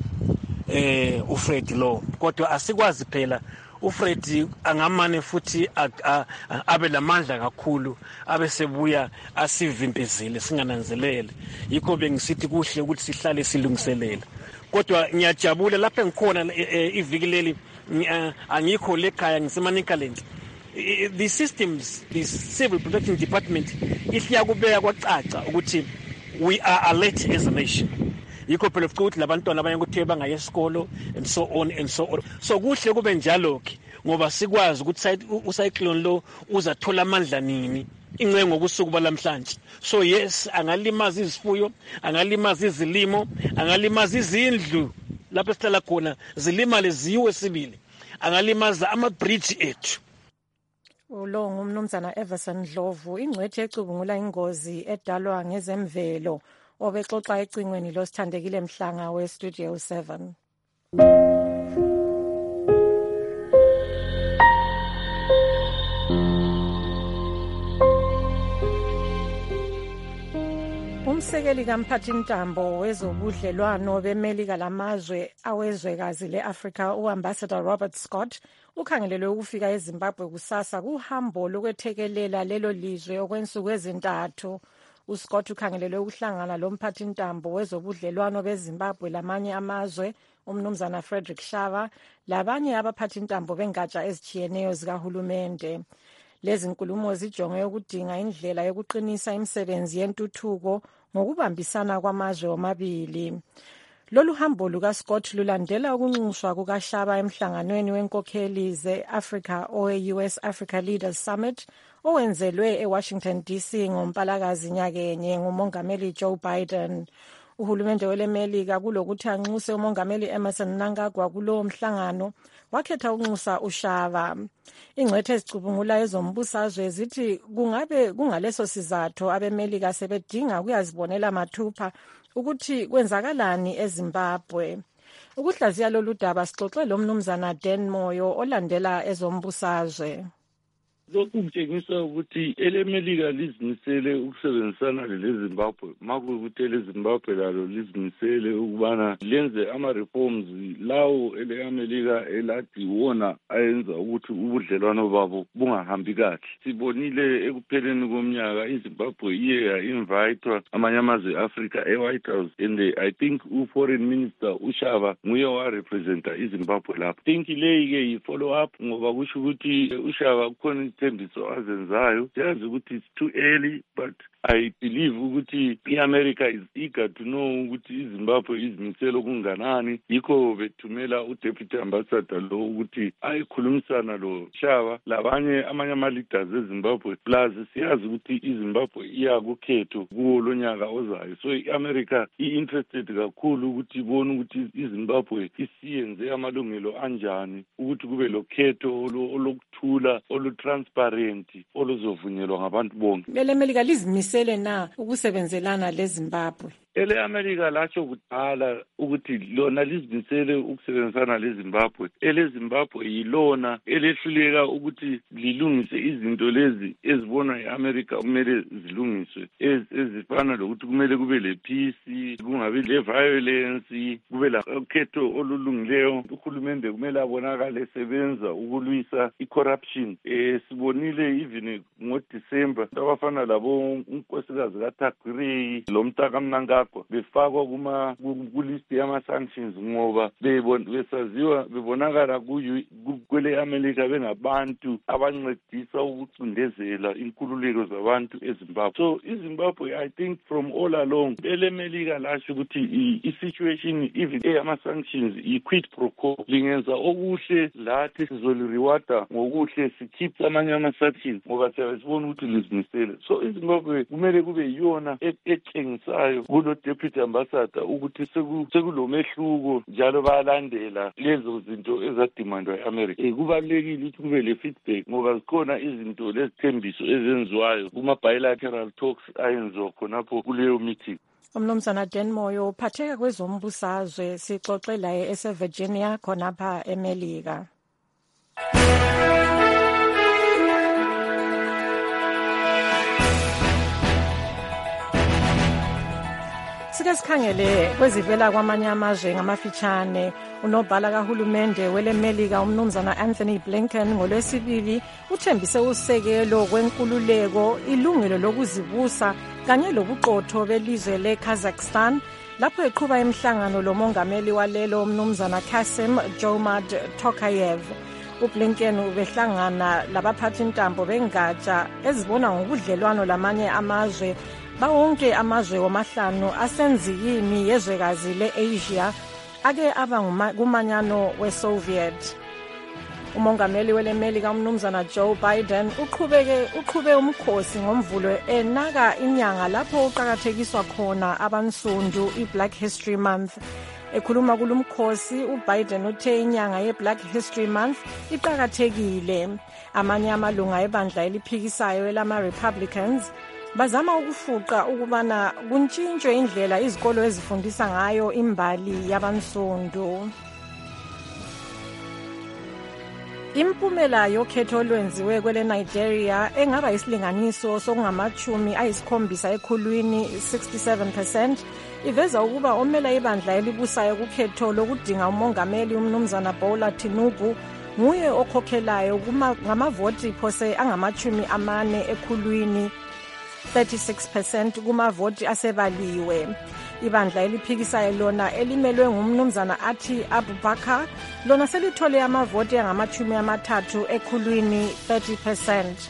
eh uFred lo kodwa asikwazi phela uFred angamane futhi abe lamandla kakhulu abe sebuya asivimpezele singananzelele. Yikho bengisithi kuhle ukuthi sihlale silungiselela. Kodwa ngiyajabula lapha engikhona iviki leli angikho lekhaya ngiseManicaland. The systems, the civil protection department isiyakubeka kwacaca ukuthi we are alert as a nation. Yikho phela ukuthi labantwana abanye ukuthi bangaye esikolo and so on and so on. So kuhle kube njalo ke ngoba sikwazi ukuthi ucyclone lo uzathola amandla nini ingwe ngokusuku balamhlanje. So yes, angalimaza izifuyo, angalimaza izilimo, angalimaza izindlu lapho esihlala khona zilimale ziwe sibili, angalimaza ama bridge ethu. Ulo ngumnumzana Everson Dlovu, ingcwethe ecubungula ingozi edalwa ngezemvelo obexoxa ecingweni losithandekile Mhlanga we Studio seven. Umsekeli kaMphathintambo wezobudlelwano beMelika lamazwe awezwekazi leAfrika uAmbassador Robert Scott ukhangelelwe ukufika eZimbabwe kusasa kuhambo lokwethekelela lelo lizwe okwensuku ezintathu. uScott ukhangelelwe ukuhlangana lomphathintambo wezobudlelwano beZimbabwe lamanye amazwe umnumzana Frederick Shava labanye abaphathintambo bengatsha ezitshiyeneyo zikahulumende. Lezi nkulumo zijonge ukudinga indlela yokuqinisa imisebenzi yentuthuko ngokubambisana kwamazwe omabili. Lolu hambo lukaScott lulandela ukunxuswa kukaShaba emhlanganweni wenkokheli ze-Africa owe-U S Africa Leaders Summit owenzelwe eWashington D C ngoMpalakazi nyakenye ngumongameli Joe Biden. Uhulumende welemelika kulokuthi anxuse umongameli Emmerson Mnangagwa kulowo mhlangano wakhetha ukunxusa uShava. Ingcwethe ezicubungula ezombusazwe zithi kungabe kungaleso sizathu abemelika sebedinga ukuyazibonela mathupha ukuthi kwenzakalani eZimbabwe. Ukuhlaziya lolu daba sixoxe lo mnumzana Dan Moyo olandela ezombusazwe. Lokhu kutshengisa ukuthi elemelika lizimisele ukusebenzisana leZimbabwe makuwukuthi leZimbabwe lalo lizimisele ukubana lenze ama-reforms lawo ele-Amerika elathi wona ayenza ukuthi ubudlelwano babo bungahambi kahle. Sibonile ekupheleni komnyaka iZimbabwe iye ya-invitwa amanye amazwe e-Africa e-White House and I think u-foreign minister uShava nguye warepresenta iZimbabwe lapho. I think leyi-ke yi-follow up ngoba kusho ukuthi uShava kukhona izithembiso azenzayo. Siyazi ukuthi it's too early, but I believe ukuthi i-America is eager to know ukuthi iZimbabwe izimisele okunganani. Yikho bethumela uDeputy Ambassador lo ukuthi ayikhulumisana lo Shaba labanye amanye ama-leaders eZimbabwe. Plus siyazi ukuthi iZimbabwe iya kukhetho kuwo lonyaka ozayo. So i-America i-interested kakhulu ukuthi ibone ukuthi iZimbabwe isiyenze amalungelo anjani ukuthi kube lo khetho olukuthula olu-transparent oluzovunyelwa ngabantu bonke. Belemelika lizimisele na ukusebenzelana leZimbabwe? Ele America latsho kudala ukuthi lona lizimisele ukusebenzisana leZimbabwe. Ele Zimbabwe yilona elehluleka ukuthi lilungise izinto lezi ezibona eAmerica kumele zilungiswe, ezifana lokuthi kumele kube le peace, kungabi le violence, kube la ukhetho olulungileyo. Uhulumende kumele abonakale esebenza ukulwisa icorruption. Eh sibonile even ngoDecember abafana labo unkosikazi kaThakure lo Mtaka Mnangagwa befakwa kuma kulist yama-sanctions ngoba besaziwa bebonakala kwele America bengabantu abancedisa ukucindezela inkululeko zabantu eZimbabwe. So iZimbabwe, I think from all along ele America lasho ukuthi i-situation even eyama-sanctions i-quid pro quo, lingenza okuhle lathi sizolirewada ngokuhle sikhiphe amanye ama-sanctions ngoba siyabona ukuthi lizimisele. So iZimbabwe kumele kube yiyona etshengisayo kulo Deputy Ambassador ukuthi sekulomehluko njalo bayalandela lezo zinto ezadimandwa eAmerica. Eh kubalekile ukuthi kube le feedback ngoba zikhona izinto lezithembiso ezenziwayo kuma bilateral talks ayenziwa khonapho kuleyo meeting. Umnumzana Dan Moyo uphatheka kwezombusazwe sixoxe laye eseVirginia khonapha eMelika. Sike sikhangele kwezivela kwamanye amazwe ngamafitshane. Unobhala kahulumende weleMelika umnumzana Anthony Blinken ngolwesibili uthembise usekelo kwenkululeko, ilungelo lokuzibusa kanye lobuqotho belizwe leKazakhstan lapho eqhuba emhlangano lomongameli walelo umnumzana Kasim Jomart Tokayev. uBlinken ubehlangana labaphathi intambo bengatsha ezibona ngobudlelwano lamanye amazwe bawonke amazwe wamahlanu asenzikini yezwekazi le-Asia ake aba kumanyano we-Soviet. Umongameli weleMelika umnumzana Joe Biden uqhubeke uqhube umkhosi ngomvulo enaka inyanga lapho uqhakathekiswa khona abansundu iBlack History Month. Ekhuluma kulumkhosi uBiden uthe inyanga yeBlack History Month iqhakathekile. Amanye amalunga ebandla eliphikisayo elama-Republicans bazama ukufuqa ukubana kuntshintshwe indlela izikolo ezifundisa ngayo imbali yabansundu. Impumela yokhetho olwenziwe kwele Nigeria engaba isilinganiso sokungamachumi ayisikhombisa ekhulwini sixty-seven percent iveza ukuba omela ibandla elibusayo kukhetho lokudinga umongameli umnumzana Bola Tinubu nguye okhokhelayo ngamavoti phose angamachumi amane ekhulwini thirty-six percent kumavoti asebaliwe. Ibandla eliphikisayo lona elimelwe ngumnumzana Ati Abubakar lona selithole amavoti angamachumi amathathu ekhulwini thirty percent.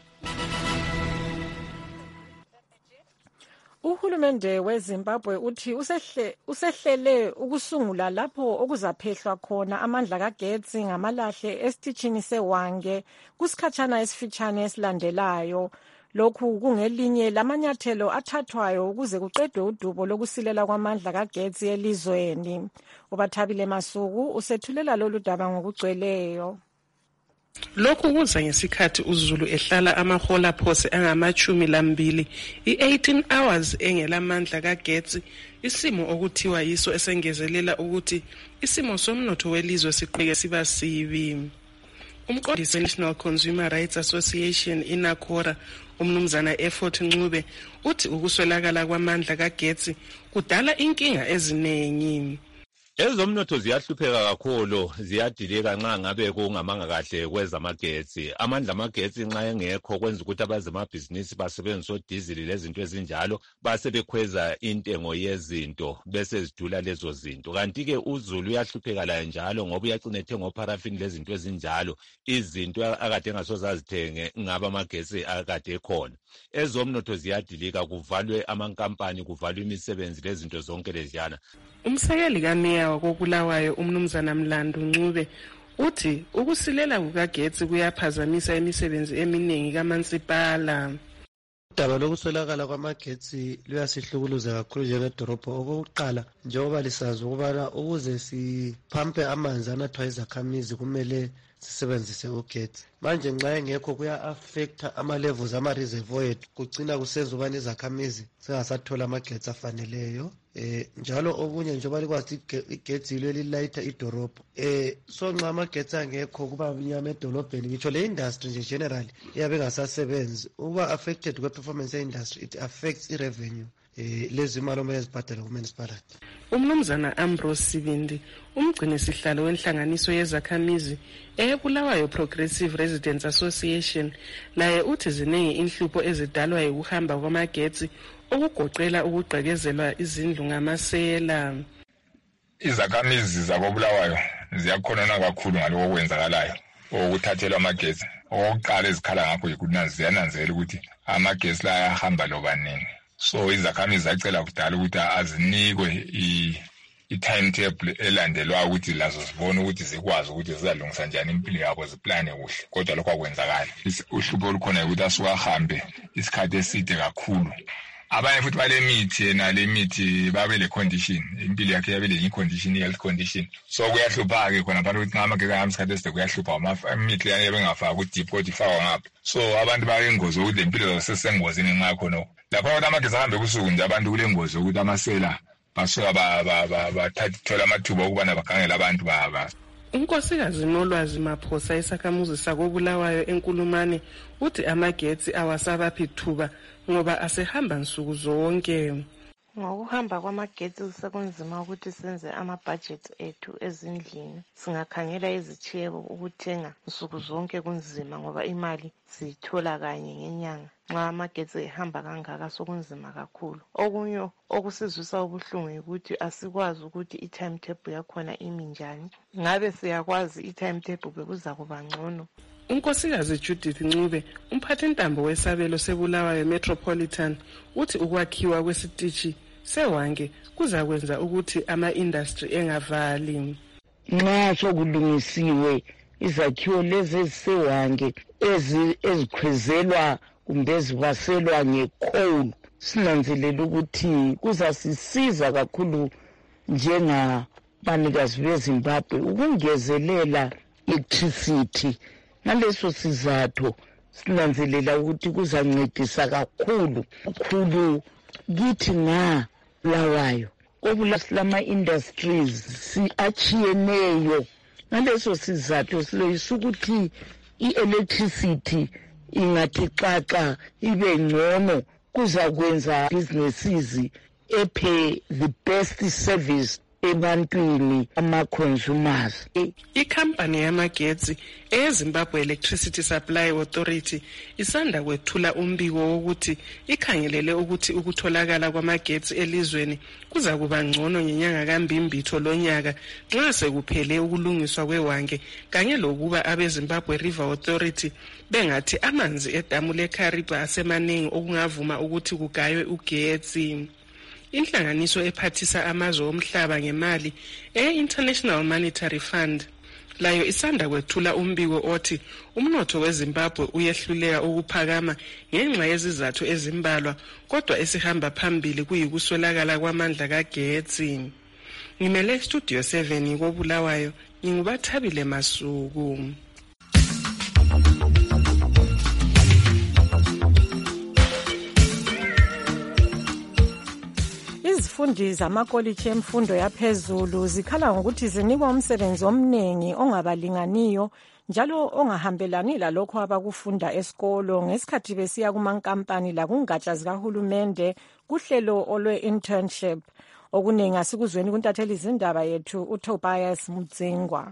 Uhulumende weZimbabwe uthi usehle usehlele ukusungula lapho okuzaphehlwa khona amandla kagetsi ngamalahle esitishini seWange kusikhatshana esifitshane esilandelayo. Lokhu kungelinye lamanyathelo athathwayo ukuze kuqedwe udubo lokusilela kwamandla kagetsi elizweni. Ubathabile Masuku usethulela lolu daba ngokugcweleyo. Lokhu kuza ngesikhathi uZulu ehlala amahola phose angamachumi lambili i-eighteen hours engelamandla kagetsi, isimo okuthiwa yiso esengezelela ukuthi isimo somnotho welizwe siqhubeke siba sibi. Umqondisi National Consumer Rights Association inakora umnumzana Effort Ncube uthi ukuswelakala kwamandla kagetsi kudala inkinga eziningi. Ezomnotho ziyahlupheka kakhulu, ziyadilika nxa ngabe kungamanga kahle kwezamagetsi. Amandla amagetsi nxa engekho kwenza ukuthi abazemabhizinisi basebenzise odizili lezinto ezinjalo base bekhweza intengo yezinto bese zidula lezo zinto. Kanti-ke uzulu uyahlupheka laye njalo ngoba uyagcina ethenga oparafini lezinto ezinjalo, izinto akade engasoze azithenge ngaba amagetsi akade ekhona. Ezomnotho ziyadilika, kuvalwe amankampani, kuvalwe imisebenzi lezinto zonke leziyana. Umsekeli kameya wakobulawayo umnumzana Mlandu Ncube uthi ukusilela kukagetsi kuyaphazamisa imisebenzi eminingi kaMansipala. Udaba lokuswelakala kwamagetsi luyasihlukuluza kakhulu njengedorobha. Okokuqala, njengoba lisazi ukubana ukuze siphampe amanzi anathwa izakhamizi kumele sisebenzise ugetsi. Manje nxa engekho kuya-affecta ama-levels ama-reservoir ethu, kugcina kusenza ubani izakhamizi zingasathola amagetsi afaneleyo. Eh njalo okunye njengoba likwazi igetsi yilo elilayitha idorobha. Eh so nxa amagetsi angekho kuba mnyama edolobheni, ngitsho le industry nje generally iyabe ingasasebenzi. Uba affected kwe-performance ye-industry, it affects i-revenue eh lezi imali omele zibhadale ku-municipality. Umnumzana Ambrose Sibindi, umgcini sihlalo wenhlanganiso yezakhamizi eBulawayo Progressive Residents Association, laye uthi ziningi inhlupho ezidalwa ukuhamba kwamagetsi okugoqela ukugqekezelwa izindlu ngamasela. Izakhamizi zakobulawayo ziyakhonona kakhulu ngaloko kwenzakalayo okuthathelwa amagetsi. Okokuqala ezikhala ngakho yikuthi ziyananzela ukuthi amagetsi la ayahamba loba nini. So izakhamizi zacela kudala ukuthi azinikwe i-timetable elandelwa ukuthi lazo zibone ukuthi zikwazi ukuthi zizalungisa njani impilo yabo, ziplane kuhle. Kodwa lokho akwenzakala. Uhlupho olukhona ukuthi asuka ahambe isikhathi eside kakhulu. Abanye futhi bale mithi yena le mithi babe le condition, impilo yakhe yabe le condition, health condition. So kuyahlupha ke khona abantu ukuthi ngamake kangam isikhathi eside kuyahlupha imithi yani bengafaka ku deep code ifakwa ngapha. So abantu bayengozi ukuthi impilo zasesengozini ngenxa khona. Lapho abantu amagezi ahambe kusuku nje abantu kule ngozi ukuthi amasela basuka bathathola amathuba okubana bagangela abantu baba. Unkosikazi Nolwazi Maphosa isakhamuzi sakobulawayo eNkulumane uthi amagetsi awasabaphi ithuba ngoba asehamba nsuku zonke. Ngokuhamba kwamagetsi kusekunzima ukuthi senze ama-budget ethu ezindlini. Singakhangela izitshebo ukuthenga nsuku zonke kunzima ngoba imali siyithola kanye ngenyanga. Nxa amagetsi ehamba kangaka sokunzima kakhulu. Okunye okusizwisa ubuhlungu ukuthi asikwazi ukuthi i-timetable yakhona imi njani. Ngabe siyakwazi i-timetable bekuza kuba ngcono. Unkosikazi Judith Ncube, umphathintambo wesabelo seBulawayo Metropolitan, uthi ukwakhiwa kwesitishi sewange kuzakwenza ukuthi ama-industry engavali. Nxa sokulungisiwe izakhiwo lezi ezisewange ezikhwezelwa kumbe ezibaselwa ngecoal, sinanzelela ukuthi kuzasisiza kakhulu njengabanikazi beZimbabwe ukungezelela electricity. Ngaleso sizathu sinanzelela ukuthi kuzancedisa kakhulu kakhulu kithi nga Bulawayo. Obulama industries siachiyeneyo. Ngaleso sizathu siloyisa ukuthi i-electricity ingathi xaxa ibe ngcono, kuzakwenza businesses ephe the best service ebantwini ama-consumers. Ikhampani yamagetsi eZimbabwe Electricity Supply Authority isanda kwethula umbiko wokuthi ikhangelele ukuthi ukutholakala kwamagetsi elizweni kuza kuba ngcono ngenyanga kaMbimbitho lonyaka nxa sekuphele ukulungiswa kwewange kanye lokuba abeZimbabwe River Authority bengathi amanzi edamu leKariba asemaningi okungavuma ukuthi kugaywe ugetsi. Inhlanganiso ephathisa amazwe omhlaba ngemali e-International Monetary Fund layo isanda kwethula umbiko othi umnotho weZimbabwe uyehluleka ukuphakama ngenxa yezizathu ezimbalwa, kodwa esihamba phambili kuyikuswelakala kwamandla kagetsi. Ngimele Studio seven koBulawayo, ngingubathabile Masuku. Izifundi zamakolitshi emfundo yaphezulu zikhala ngokuthi zinikwa umsebenzi omningi ongabalinganiyo njalo ongahambelani lalokho abakufunda esikolo ngesikhathi besiya kumankampani lakungatsha zikahulumende kuhlelo olwe-internship. okuningi asikuzweni kuntatheli izindaba yethu uTobias Mudzingwa.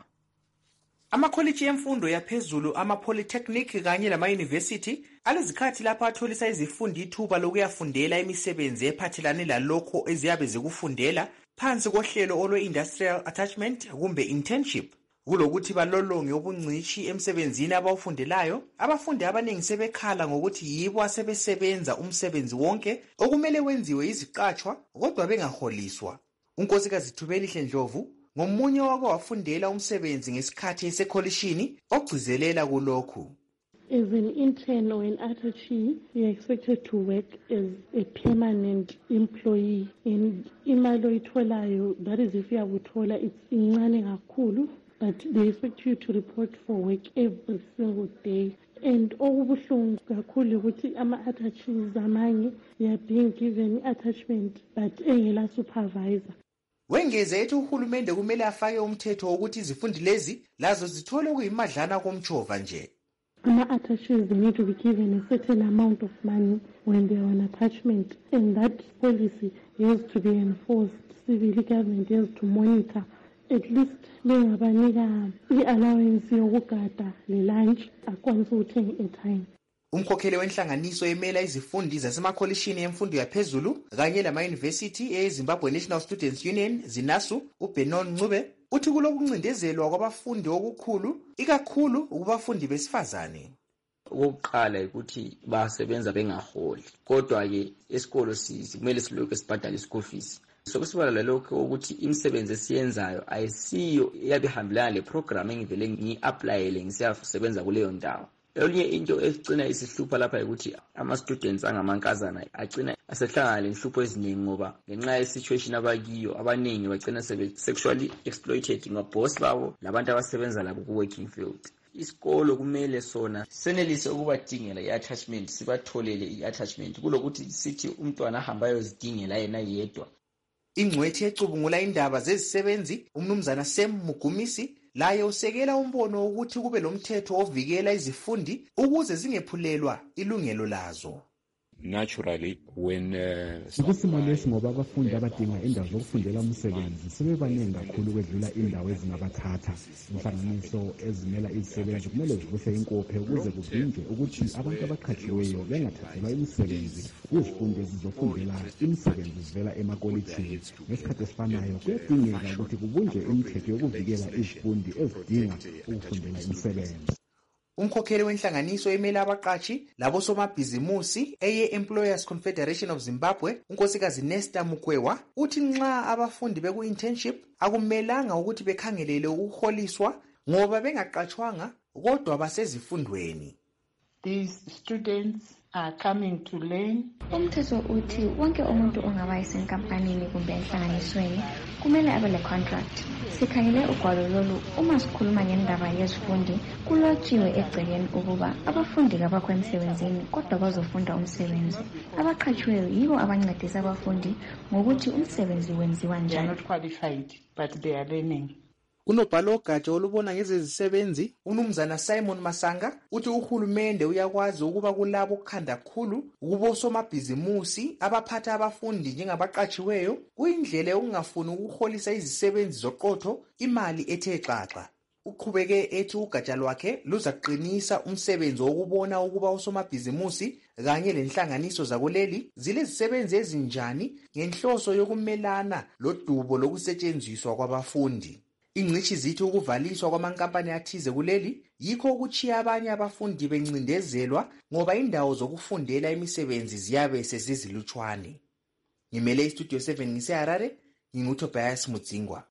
Amakholiji emfundo yaphezulu, ama-polytechnic kanye lama-university alezikhathi lapho atholisa izifundi ithuba lokuyafundela imisebenzi ephathelane lalokho eziyabe zikufundela phansi kohlelo olwe-industrial attachment kumbe internship. Kulokuthi balolonge ubungcishi emsebenzini abawufundelayo, abafundi abaningi sebekhala ngokuthi yibo asebesebenza umsebenzi wonke okumele wenziwe iziqatshwa kodwa bengaholiswa. uNkosikazi Thubelihle Ndlovu ngomunye wako wafundela umsebenzi ngesikhathi esekholishini ogcizelela kulokhu. As an intern or an attaché, you are expected to work as a permanent employee. And imali oyitholayo, that is if uyakuthola, it's incane kakhulu, but they expect you to report for work every single day. And okubuhlungu kakhulu ukuthi ama-attaches amanye, they are being given attachment but engela supervisor. Wengeze ethi uhulumende kumele afake umthetho wokuthi izifundi lezi lazo zithole okuyimadlana komtshova nje. Ama-attaches, they need to be given a certain amount of money when they are on attachment, and that policy has to be enforced. Civil government has to monitor. At least bengabanika i-allowance yokugada le-lunch akwanisa ukuthenga i-airtime. Umkhokheli wenhlanganiso emela izifundi zasemakholishini emfundo yaphezulu kanye lama-university eZimbabwe National Students Union ZINASU uBenon Ncube uthi kulokuncindezelwa kwabafundi okukhulu ikakhulu kubafundi besifazane. Okokuqala ukuthi basebenza bengaholi, kodwa ke esikolo kumele silokhu sibhadale school fees. Sokusibala lalokho ukuthi imisebenzi esiyenzayo ayisiyo eyabihambelana le program engivele ngi-applyele ngisiyasebenza kuleyo ndawo. Elinye into egcina isihlupha lapha ukuthi ama-students angamankazana agcina asehlangana lenhlupho eziningi ngoba ngenxa ye-situation abakiyo abaningi bagcina sexually exploited ngaboss babo labantu abasebenza labo ku-working field. Isikolo kumele sona senelise ukubadingela i-attachment, sibatholele i-attachment kulokuthi sithi umntwana ahamba ayozidingela yena yedwa. Ingcwethi ecubungula indaba zezisebenzi umnumzana Sam Mugumisi laye usekela umbono ukuthi kube lomthetho ovikela izifundi ukuze zingephulelwa ilungelo lazo. Naturally when Ikusimo lesi ngoba abafundi abadinga indawo zokufundela umsebenzi sebebaningi kakhulu kwedlula indawo ezingabathatha. Inhlanganiso ezimela izisebenzi kumele zivuse inkophe ukuze kuvinjwe ukuthi abantu abaqhatshiweyo bengathathelwa imisebenzi kwizifundi ezizofundela imisebenzi zivela emakolitshini. Ngesikhathi esifanayo kuyadingeka ukuthi kubunjwe imithetho yokuvikela izifundi ezidinga ukufundela imisebenzi. Umkhokheli wenhlanganiso emela abaqatshi labo somabhizimusi eye Employers Confederation of Zimbabwe unkosikazi Nesta Mukwewa uthi nxa abafundi beku internship akumelanga ukuthi bekhangelele ukuholiswa ngoba bengaqatshwanga kodwa basezifundweni. These students are coming to learn. Umthetho uthi wonke umuntu ongaba yisenkampanini kumbe enhlanganisweni kumele abe le contract. Sikhangele ugwalo lolu uma sikhuluma ngendaba yezifundi kulotshiwe egcekeni ukuba abafundi kabakho emsebenzini kodwa bazofunda umsebenzi. Abaqhatshiweyo yibo abancedisa abafundi ngokuthi umsebenzi wenziwa njani. They are not qualified but they are learning. Unobhalo gatsha olubona ngezezisebenzi umnumzana Simon Masanga uthi uhulumende uyakwazi ukuba kulabo kukhanda kakhulu ukuba somabhizimusi abaphatha abafundi njengabaqatshiweyo kuyindlela yokungafuni ukuholisa izisebenzi zoqotho imali ethe xaxa. Uqhubeke ethi ugatsha lwakhe luzaqinisa umsebenzi wokubona ukuba usomabhizimusi kanye lenhlanganiso zakuleli zilezisebenzi ezinjani ngenhloso yokumelana lodubo lokusetshenziswa kwabafundi. Ingcishi zithi ukuvaliswa kwamankampani athize kuleli yikho ukuchiya abanye abafundi bencindezelwa ngoba indawo zokufundela imisebenzi ziyabe sezizilutshwane. Ngimele iStudio seven ngiseHarare, nginguTobias Mudzingwa.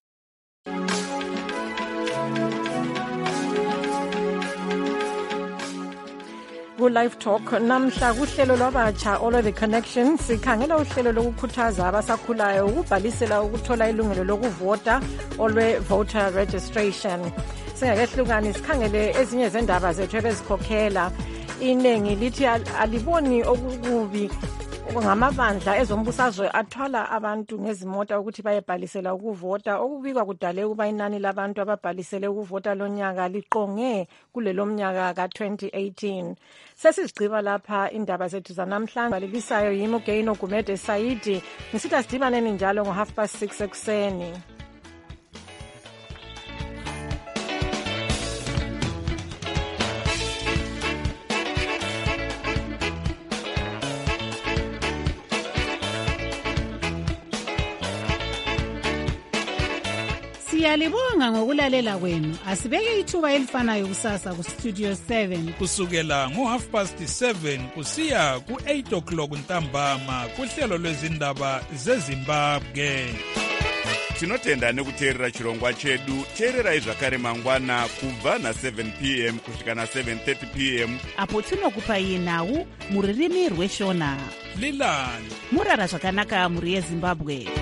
Ku-Live Talk namhla kuhlelo lwabatsha olwe The Connection sikhangela uhlelo lokukhuthaza abasakhulayo ukubhalisela ukuthola ilungelo lokuvota olwe voter registration. Singakehlukani sikhangele ezinye zendaba zethu ebezikhokhela. Inengi lithi aliboni okukubi ngamabandla ezombusazwe athwala abantu ngezimota ukuthi bayebhalisela ukuvota, okubikwa kudale ukuba inani labantu ababhalisele ukuvota lonyaka liqonge kulelo mnyaka ka-twenty eighteen. Sesizigciba lapha indaba zethu zanamhlanje. Balilisayo yimi uGaino Gumede Saidi. Ngisithi asidibaneni njalo ngo-half past six ekuseni. Siyalibonga ngokulalela kwenu. Asibeke ithuba elifanayo kusasa ku Studio seven kusukela ngo half past seven kusiya ku eight o'clock ntambama kuhlelo lwezindaba zeZimbabwe. Tinotenda nekuteerera chirongwa chedu. Teererai zvakare mangwana kubva na seven p m kusvika na seven thirty p m apo tinokupai nhau muririmi rweshona. Lilani murara zvakanaka muri yeZimbabwe.